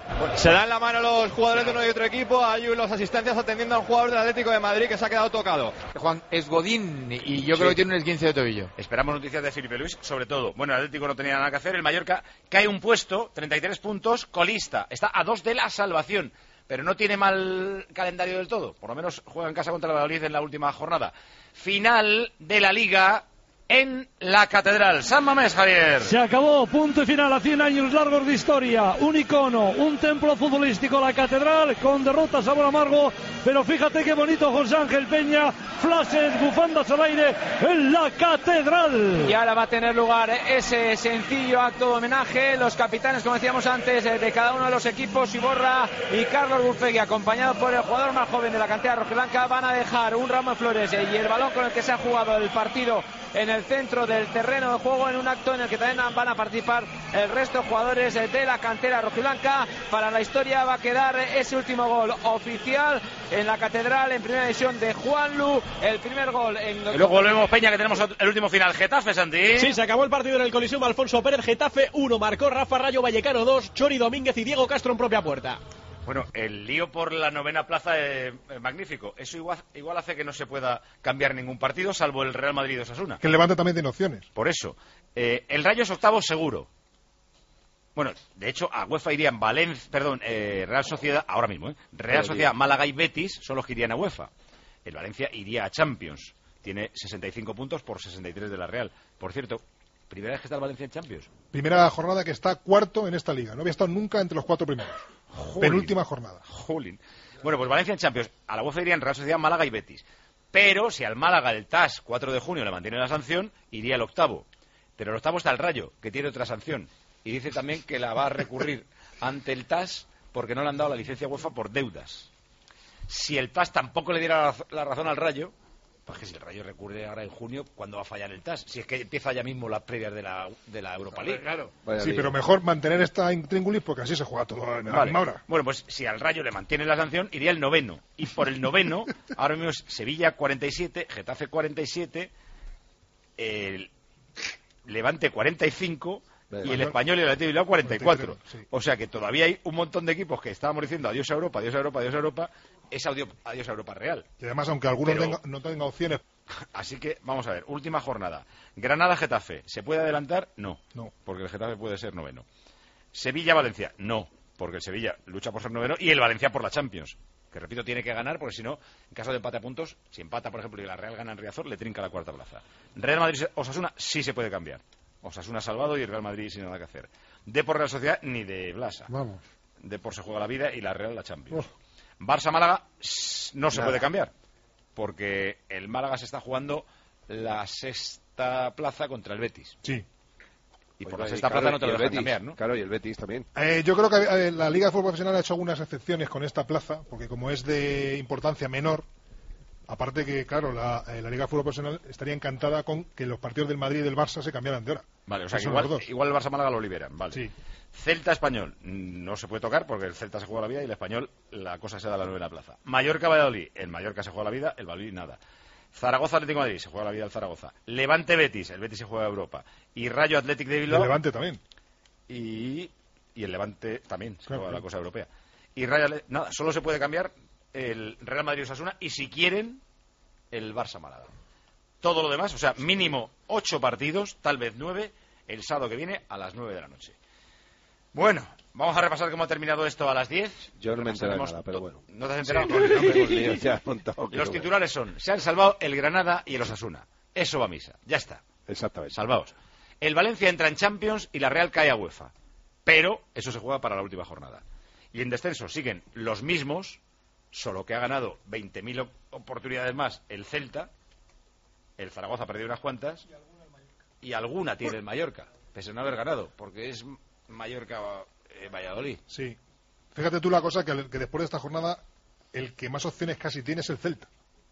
Se dan la mano los jugadores de uno y otro equipo. Hay los asistencias atendiendo a un jugador del Atlético de Madrid que se ha quedado tocado. Juan, es Godín y yo sí. creo que tiene un esguince de tobillo. Esperamos noticias de Felipe Luis, sobre todo. Bueno, el Atlético no tenía nada que hacer. El Mallorca cae un puesto, treinta y tres puntos, colista. Está a dos de la salvación, pero no tiene mal calendario del todo. Por lo menos juega en casa contra el Valladolid en la última jornada. Final de la Liga en la Catedral. San Mamés, Javier. Se acabó, punto y final a cien años largos de historia. Un icono, un templo futbolístico, la Catedral, con derrota, sabor amargo. Pero fíjate qué bonito José Ángel Peña. Flashes, bufandas al aire en la Catedral. Y ahora va a tener lugar ese sencillo acto de homenaje. Los capitanes, como decíamos antes, de cada uno de los equipos, Iborra y Carlos Burfegui, acompañados por el jugador más joven de la cantera rojiblanca, van a dejar un ramo de flores y el balón con el que se ha jugado el partido en el centro del terreno de juego, en un acto en el que también van a participar el resto de jugadores de la cantera rojiblanca. Para la historia va a quedar ese último gol oficial en la Catedral, en primera división, de Juanlu, el primer gol en... Y luego volvemos, Peña, que tenemos el último final. Getafe, Santi. Sí, se acabó el partido en el Coliseum Alfonso Pérez. Getafe uno, marcó Rafa Rayo Vallecano dos, Chori Domínguez y Diego Castro en propia puerta. Bueno, el lío por la novena plaza es eh, magnífico. Eso igual, igual hace que no se pueda cambiar ningún partido, salvo el Real Madrid de Osasuna. Que el Levante también tiene opciones. Por eso. Eh, el Rayo es octavo seguro. Bueno, de hecho, a UEFA irían Valencia, perdón, eh, Real Sociedad, ahora mismo, ¿eh? Real Sociedad, Málaga y Betis son los que irían a UEFA. El Valencia iría a Champions. Tiene sesenta y cinco puntos por sesenta y tres de la Real. Por cierto, primera vez que está el Valencia en Champions. Primera jornada que está cuarto en esta liga. No había estado nunca entre los cuatro primeros. Jolín. Penúltima jornada. Jolín. Bueno, pues Valencia en Champions. A la UEFA irían Real Sociedad, Málaga y Betis. Pero si al Málaga el T A S cuatro de junio le mantiene la sanción, iría el octavo. Pero el octavo está el Rayo, que tiene otra sanción. Y dice también que la va a recurrir ante el T A S porque no le han dado la licencia UEFA por deudas. Si el T A S tampoco le diera la razón al Rayo, pues que si el Rayo recurre ahora en junio, ¿cuándo va a fallar el T A S? Si es que empieza ya mismo las previas de la, de la Europa League. Claro. Sí, pero mejor mantener esta intríngulis porque así se juega todo en la vale. misma hora. Bueno, pues si al Rayo le mantiene la sanción, iría el noveno. Y por el noveno, ahora mismo es Sevilla cuarenta y siete, Getafe cuarenta y siete, el Levante cuarenta y cinco... y el Español y el Atlético de Bilbao cuarenta y cuatro. Sí. O sea que todavía hay un montón de equipos que estábamos diciendo adiós a Europa, adiós a Europa, adiós a Europa. Es adiós, adiós a Europa real. Y además, aunque algunos Pero... tenga, no tengan opciones. Así que, vamos a ver, última jornada. Granada-Getafe, ¿se puede adelantar? No. No. Porque el Getafe puede ser noveno. Sevilla-Valencia, no. Porque el Sevilla lucha por ser noveno y el Valencia por la Champions. Que repito, tiene que ganar, porque si no, en caso de empate a puntos, si empata, por ejemplo, y la Real gana en Riazor, le trinca la cuarta plaza. Real Madrid-Osasuna sí se puede cambiar. Osasuna salvado y el Real Madrid sin nada que hacer. Depor Real Sociedad ni de Blasa. Vamos. Depor se juega la vida y la Real la Champions. Oh. Barça Málaga no se nada. puede cambiar porque el Málaga se está jugando la sexta plaza contra el Betis. Sí. Y por Oiga, la sexta plaza no te lo dejan Betis, cambiar, ¿no? Claro, y el Betis también. Eh, yo creo que eh, la Liga de Fútbol Profesional ha hecho algunas excepciones con esta plaza porque como es de importancia menor. Aparte que, claro, la, eh, la Liga de Fútbol Profesional estaría encantada con que los partidos del Madrid y del Barça se cambiaran de hora. Vale, o sea, que igual, igual el Barça-Málaga lo liberan, vale. Sí. Celta-Español, no se puede tocar porque el Celta se juega la vida y el Español la cosa se da a la novena plaza. Mallorca-Valladolid, el Mallorca se juega la vida, el Valladolid nada. Zaragoza-Atlético de Madrid, se juega la vida el Zaragoza. Levante-Betis, el Betis se juega Europa. Y Rayo-Atlético de Bilbao. El Levante también. Y, y el Levante también se claro, juega claro. la cosa europea. Y Rayo, nada, solo se puede cambiar el Real Madrid-Osasuna y si quieren el Barça-Málaga. Todo lo demás, o sea, mínimo ocho partidos, tal vez nueve, el sábado que viene a las nueve de la noche. Bueno, vamos a repasar cómo ha terminado esto a las diez. Yo no me he enterado de nada, pero bueno. ¿No te has enterado? Sí, no me lío, ya montado, Los titulares son, se han salvado el Granada y el Osasuna. Eso va a misa, ya está. Exactamente. Salvaos. El Valencia entra en Champions y la Real cae a UEFA. Pero eso se juega para la última jornada. Y en descenso siguen los mismos, solo que ha ganado veinte mil oportunidades más el Celta. El Zaragoza ha perdido unas cuantas. Y alguna tiene el Mallorca, pese a no haber ganado, porque es Mallorca-Valladolid. Sí. Fíjate tú la cosa, que, que después de esta jornada, el que más opciones casi tiene es el Celta.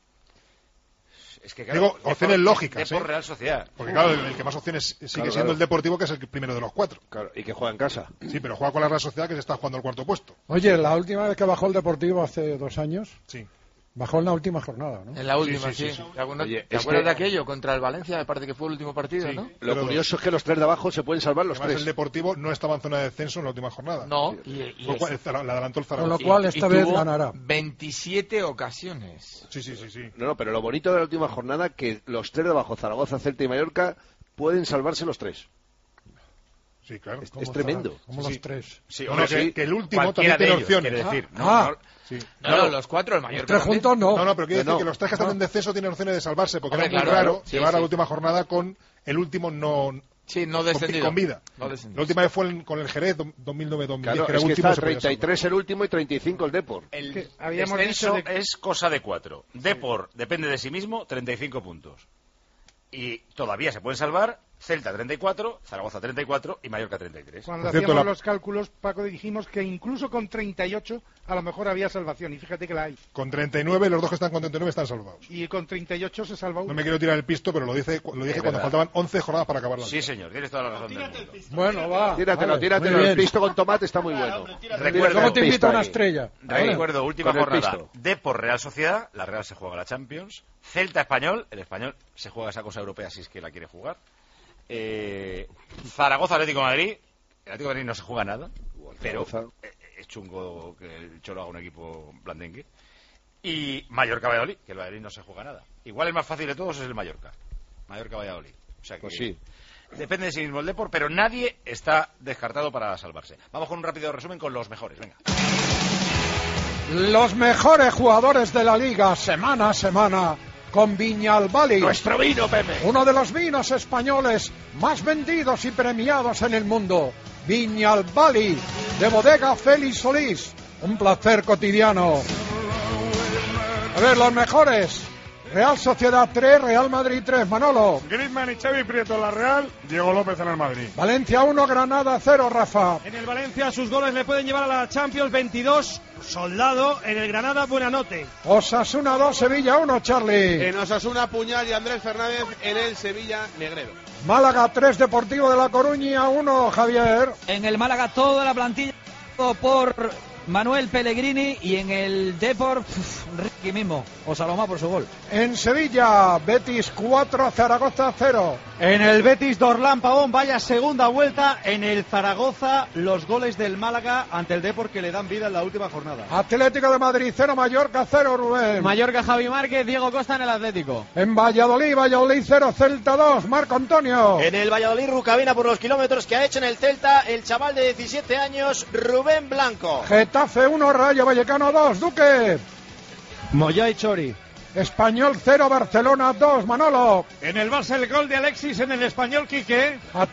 Es que, claro, digo, opciones por, lógicas, de por ¿eh? Real Sociedad. Porque claro, el, el que más opciones sigue claro, siendo claro. el Deportivo, que es el primero de los cuatro. Claro, y que juega en casa. Sí, pero juega con la Real Sociedad, que se está jugando al cuarto puesto. Oye, la última vez que bajó el Deportivo hace dos años, sí. Bajó en la última jornada, ¿no? En la última, sí. Sí, sí, sí, sí. ¿Te acuerdas, Oye, ¿te es acuerdas que- de aquello contra el Valencia? Me parece que fue el último partido, Sí. ¿no? Lo curioso es que los tres de abajo se pueden salvar los Además, tres. el Deportivo no estaba en zona de descenso en la última jornada. No, y, y Fue es- cual- el Zara- le adelantó el Zaragoza. Con lo cual, esta y vez tuvo ganará. veintisiete ocasiones. Sí, sí, sí, sí. No, no, pero lo bonito de la última jornada que los tres de abajo, Zaragoza, Celta y Mallorca, pueden salvarse los tres. Sí, claro. Es, ¿Cómo es tremendo. Zaragoza? Como Sí, los sí. tres. Sí, Bueno, no, que, sí. que el último Cualquiera también tiene de ellos, opciones. quiere decir. No, Ah, no, Sí. No, Claro. no, los cuatro, el Mallorca Tres también. juntos no. No, no, pero quiere No, decir no. que los tres que están No. en descenso tienen opciones de salvarse, porque Hombre, era muy claro, raro sí, llevar a sí. la última jornada con el último no Sí, no con, descendido. con vida. No descendido. La última vez fue en- con el Jerez do- dos mil nueve dos mil diez, Claro, que era es el que último. está se podía treinta y tres el último y treinta y cinco el Depor. El Que habíamos descenso dicho de- es cosa de cuatro. Depor depende de sí mismo, treinta y cinco puntos. Y todavía se pueden salvar Celta treinta y cuatro, Zaragoza treinta y cuatro y Mallorca treinta y tres. Cuando Por cierto, hacíamos la- los cálculos, Paco, dijimos que incluso con treinta y ocho a lo mejor había salvación. Y fíjate que la hay. Con treinta y nueve, los dos que están con treinta y nueve están salvados. Y con treinta y ocho se salva uno. No me quiero tirar el pisto, pero lo, dice, lo dije Es cuando verdad. faltaban once jornadas para acabar la Sí, liga. señor, tienes toda la razón del mundo. Bueno, va. Tíratelo, vale, tíratelo. muy El bien. pisto con tomate está muy bueno. Recuerdo- ¿Cómo te el invito pisto a una ahí. estrella? Recuerdo, última Con el jornada. pisto. Depor Real Sociedad, la Real se juega la Champions. Celta Español, el Español se juega esa cosa europea si es que la quiere jugar. Eh, Zaragoza Atlético de Madrid, el Atlético de Madrid no se juega nada, pero Zaragoza. eh, es chungo que el Cholo haga un equipo blandengue. Y Mallorca Valladolid, que el Valladolid no se juega nada. Igual el más fácil de todos es el Mallorca. Mallorca Valladolid. O sea que Pues sí. depende de sí mismo el Depor, pero nadie está descartado para salvarse. Vamos con un rápido resumen con los mejores. Venga. Los mejores jugadores de la liga, semana a semana, con Viñalbali. Nuestro vino, Pepe. Uno de los vinos españoles más vendidos y premiados en el mundo. Viñalbali, de bodega Félix Solís. Un placer cotidiano. A ver, los mejores. Real Sociedad tres, Real Madrid tres. Manolo. Griezmann y Xavi Prieto en la Real, Diego López en el Madrid. Valencia uno, Granada cero, Rafa. En el Valencia sus goles le pueden llevar a la Champions. Veintidós, Soldado. En el Granada, Buenanote. Osasuna dos, Sevilla uno, Charlie. En Osasuna, Puñal y Andrés Fernández. En el Sevilla, Negredo. Málaga tres, Deportivo de La Coruña uno, Javier. En el Málaga toda la plantilla por Manuel Pellegrini y en el Depor pf, Ricky mismo o Salomá por su gol. En Sevilla, Betis cuatro, Zaragoza cero. En el Betis, Dorlán Pavón, vaya segunda vuelta. En el Zaragoza, los goles del Málaga ante el Depor que le dan vida en la última jornada. Atlético de Madrid cero, Mallorca cero, Rubén. Mallorca, Javi Márquez, Diego Costa en el Atlético. En Valladolid, Valladolid cero, Celta dos, Marco Antonio. En el Valladolid, Rucabina por los kilómetros que ha hecho en el Celta el chaval de diecisiete años, Rubén Blanco. Getafe uno, Rayo Vallecano dos, Duque. Moya y Chori. Español cero, Barcelona dos, Manolo. En el Barça el gol de Alexis, en el Español, Quique. At-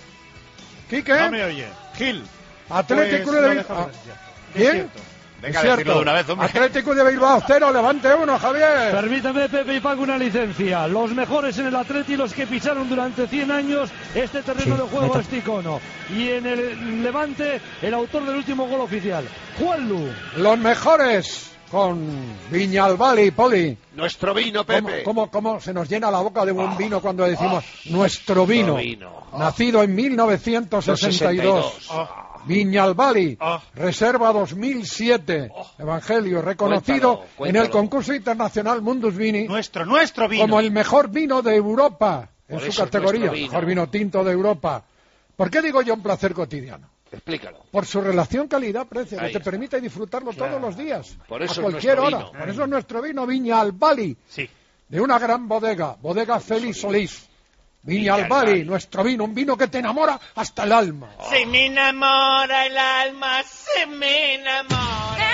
¿Quique? No me oye. Gil. Atlético Pues de lo Bilbao. dejamos ya. ¿Quién? Es cierto. Venga, Es decirlo cierto. de una vez, hombre. Atlético de Bilbao cero, Levante uno, Javier. Permítame, Pepe, y pago una licencia. Los mejores en el Atleti, los que pisaron durante cien años este terreno Sí, de juego, neta. este icono. Y en el Levante, el autor del último gol oficial, Juanlu. Los mejores con Viñalbali, Poli. Nuestro vino, ¿Cómo, Pepe. cómo, cómo se nos llena la boca de buen vino cuando decimos nuestro vino? vino. Nacido en mil novecientos sesenta y dos. Viñalbali, Reserva dos mil siete. Evangelio, reconocido Cuéntalo, en cuéntalo. el concurso internacional Mundus Vini Nuestro, nuestro vino. como el mejor vino de Europa en Por su eso es categoría, nuestro vino. mejor vino tinto de Europa. ¿Por qué digo yo un placer cotidiano? Explícalo. Por su relación calidad-precio, que Ahí te está. permite disfrutarlo todos los días, Por eso a es cualquier nuestro hora. vino. Por eso es nuestro vino Viñalbali, Sí. de una gran bodega, bodega Félix Solís. Viñalbali, nuestro vino, un vino que te enamora hasta el alma. Se me enamora el alma, se me enamora.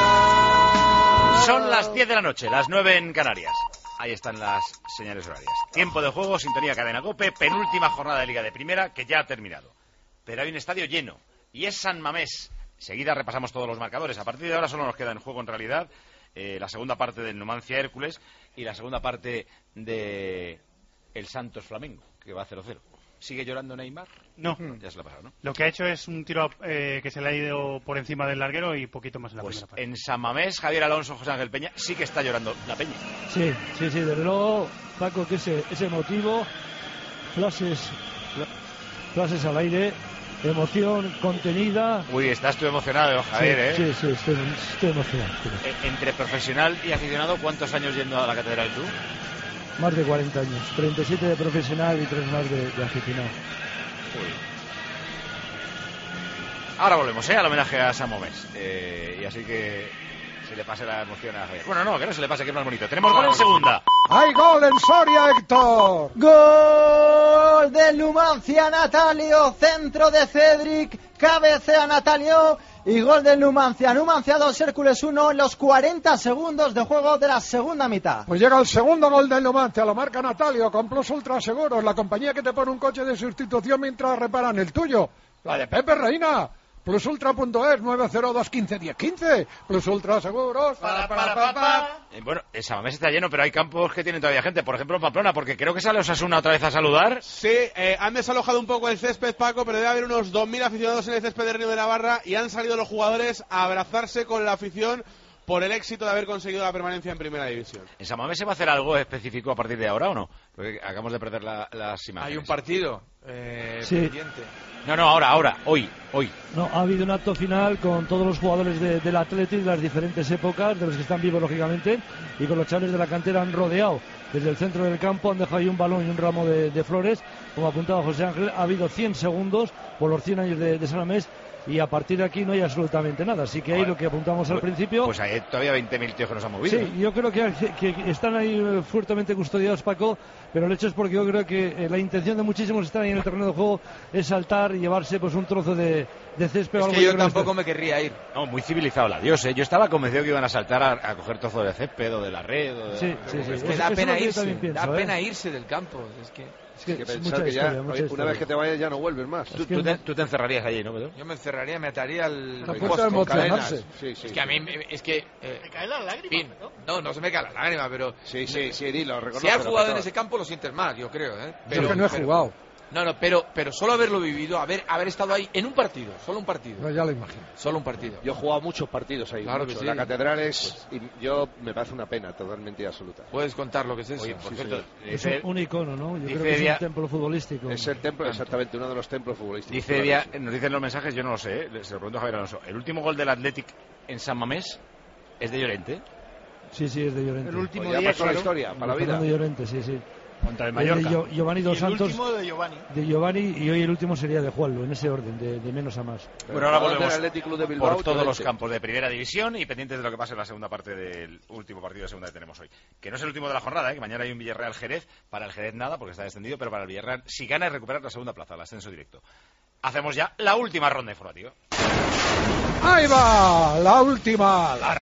Son las diez de la noche, las nueve en Canarias. Ahí están las señales horarias. Tiempo de juego, sintonía Cadena COPE, penúltima jornada de Liga de Primera que ya ha terminado. Pero hay un estadio lleno y es San Mamés. Enseguida repasamos todos los marcadores. A partir de ahora solo nos queda en juego en realidad eh, la segunda parte del Numancia Hércules y la segunda parte de el Santos Flamengo, que va cero cero. ¿Sigue llorando Neymar? No. Ya se lo ha pasado, ¿no? Lo que ha hecho es un tiro eh, que se le ha ido por encima del larguero y poquito más en la Pues primera parte. en San Mamés, Javier Alonso, José Ángel Peña, sí que está llorando la Peña. Sí, sí, sí, desde luego, Paco, que ese, ese motivo, flashes, flashes al aire, emoción contenida. Uy, estás tú emocionado, Javier, sí, ¿eh? Sí, sí, estoy, estoy emocionado. E- Entre profesional y aficionado, ¿cuántos años yendo a la catedral tú? Más de cuarenta años, treinta y siete de profesional y tres más de, de aficionado. Uy. Ahora volvemos, ¿eh? Al homenaje a San Mamés. Eh, y así que se le pase la emoción a Javier. Bueno, no, que no se le pase, que es más bonito. Tenemos gol en segunda. ¡Hay gol en Soria, Héctor! Gol de Numancia, Natalio, centro de Cedric, cabecea Natalio y gol de Numancia. Numancia dos, Hércules uno en los cuarenta segundos de juego de la segunda mitad. Pues llega el segundo gol del Numancia, lo marca Natalio con Plus Ultra Seguros, la compañía que te pone un coche de sustitución mientras reparan el tuyo. La de Pepe Reina. Plus Ultra punto es, nueve cero dos, quince, diez, quince. Plus Ultra Seguros. Para, para, para, para. Eh, bueno, el Samamés está lleno, pero hay campos que tienen todavía gente. Por ejemplo, en Pamplona, porque creo que sale Osasuna otra vez a saludar. Sí, eh, han desalojado un poco el césped, Paco, pero debe haber unos dos mil aficionados en el césped de Río de Navarra y han salido los jugadores a abrazarse con la afición por el éxito de haber conseguido la permanencia en Primera División. ¿En Samamés se va a hacer algo específico a partir de ahora o no? Porque acabamos de perder la, las imágenes. Hay un partido eh, Sí. pendiente. No, no, ahora, ahora, hoy, hoy. No, ha habido un acto final con todos los jugadores de, del Athletic de las diferentes épocas, de los que están vivos lógicamente, y con los chavales de la cantera han rodeado desde el centro del campo, han dejado ahí un balón y un ramo de, de flores, como apuntaba José Ángel. Ha habido cien segundos por los cien años de, de San Mamés, y a partir de aquí no hay absolutamente nada, así que ahí lo que apuntamos al principio. Pues hay todavía veinte mil tíos que nos han movido. Sí, yo creo que, que, que están ahí eh, fuertemente custodiados, Paco, pero el hecho es porque yo creo que eh, la intención de muchísimos que están ahí en el terreno de juego es saltar y llevarse pues un trozo de, de césped o Es algo. que yo creo tampoco me querría ir. No, muy civilizado la Dios, ¿eh? Yo estaba convencido que iban a saltar a, a coger trozos de césped o de la red. O de... Sí, sí, sí. Es que Eso- da eso pena es lo que yo irse, también pienso, da ¿eh? pena irse del campo. Es que, Es que que es pensar mucha que ya, historia, mucha oye, una historia. vez que te vayas ya no vuelves más. Tú, tú te, tú te encerrarías allí, ¿no, Pedro? yo me encerraría, me ataría al La al puerta poste de con cadenas. emocionarse. Sí, sí, Es que a mí, me- es que... Eh, Me caen las lágrimas, fin, ¿no? no, no se me cae la lágrima, pero... Sí, sí, sí, dilo, reconozco. Si has jugado en ese campo lo sientes más, yo creo, ¿eh? Yo que no he pero- jugado. No, no, pero, pero solo haberlo vivido, haber, haber estado ahí en un partido, solo un partido. No, ya lo imagino. Solo un partido. Yo he jugado muchos partidos ahí. Claro que muchos. sí. La catedral es. Y yo me parece una pena totalmente y absoluta. Puedes contar lo que es eso. Oye, por Sí, cierto, Es dice, un, un icono, ¿no? Yo dice creo que es Dia- un templo futbolístico. Es el templo, exactamente, uno de los templos futbolísticos. dice Claro Dia- que sí. nos dicen los mensajes, yo no lo sé, ¿eh? Se lo pregunto a Javier Alonso. ¿El último gol del Athletic en San Mamés es de Llorente? Sí, sí, es de Llorente. El último Pues ya día, pasó la claro. historia, para la vida. Fernando Llorente, sí, sí. Contra el El Mallorca. de Gio- Giovanni Y Dos el Santos, último de Giovanni. de Giovanni, y hoy el último sería de Juanlo, en ese orden, de, de menos a más. Bueno, ahora Jugador del volvemos Athletic Club de Bilbao, por todos los Llorente. campos de primera división y pendientes de lo que pase en la segunda parte del último partido de segunda que tenemos hoy. Que no es el último de la jornada, ¿eh? Que mañana hay un Villarreal Jerez. Para el Jerez nada, porque está descendido, pero para el Villarreal, si gana, es recuperar la segunda plaza, el ascenso directo. Hacemos ya la última ronda informativa. Ahí va, la última. La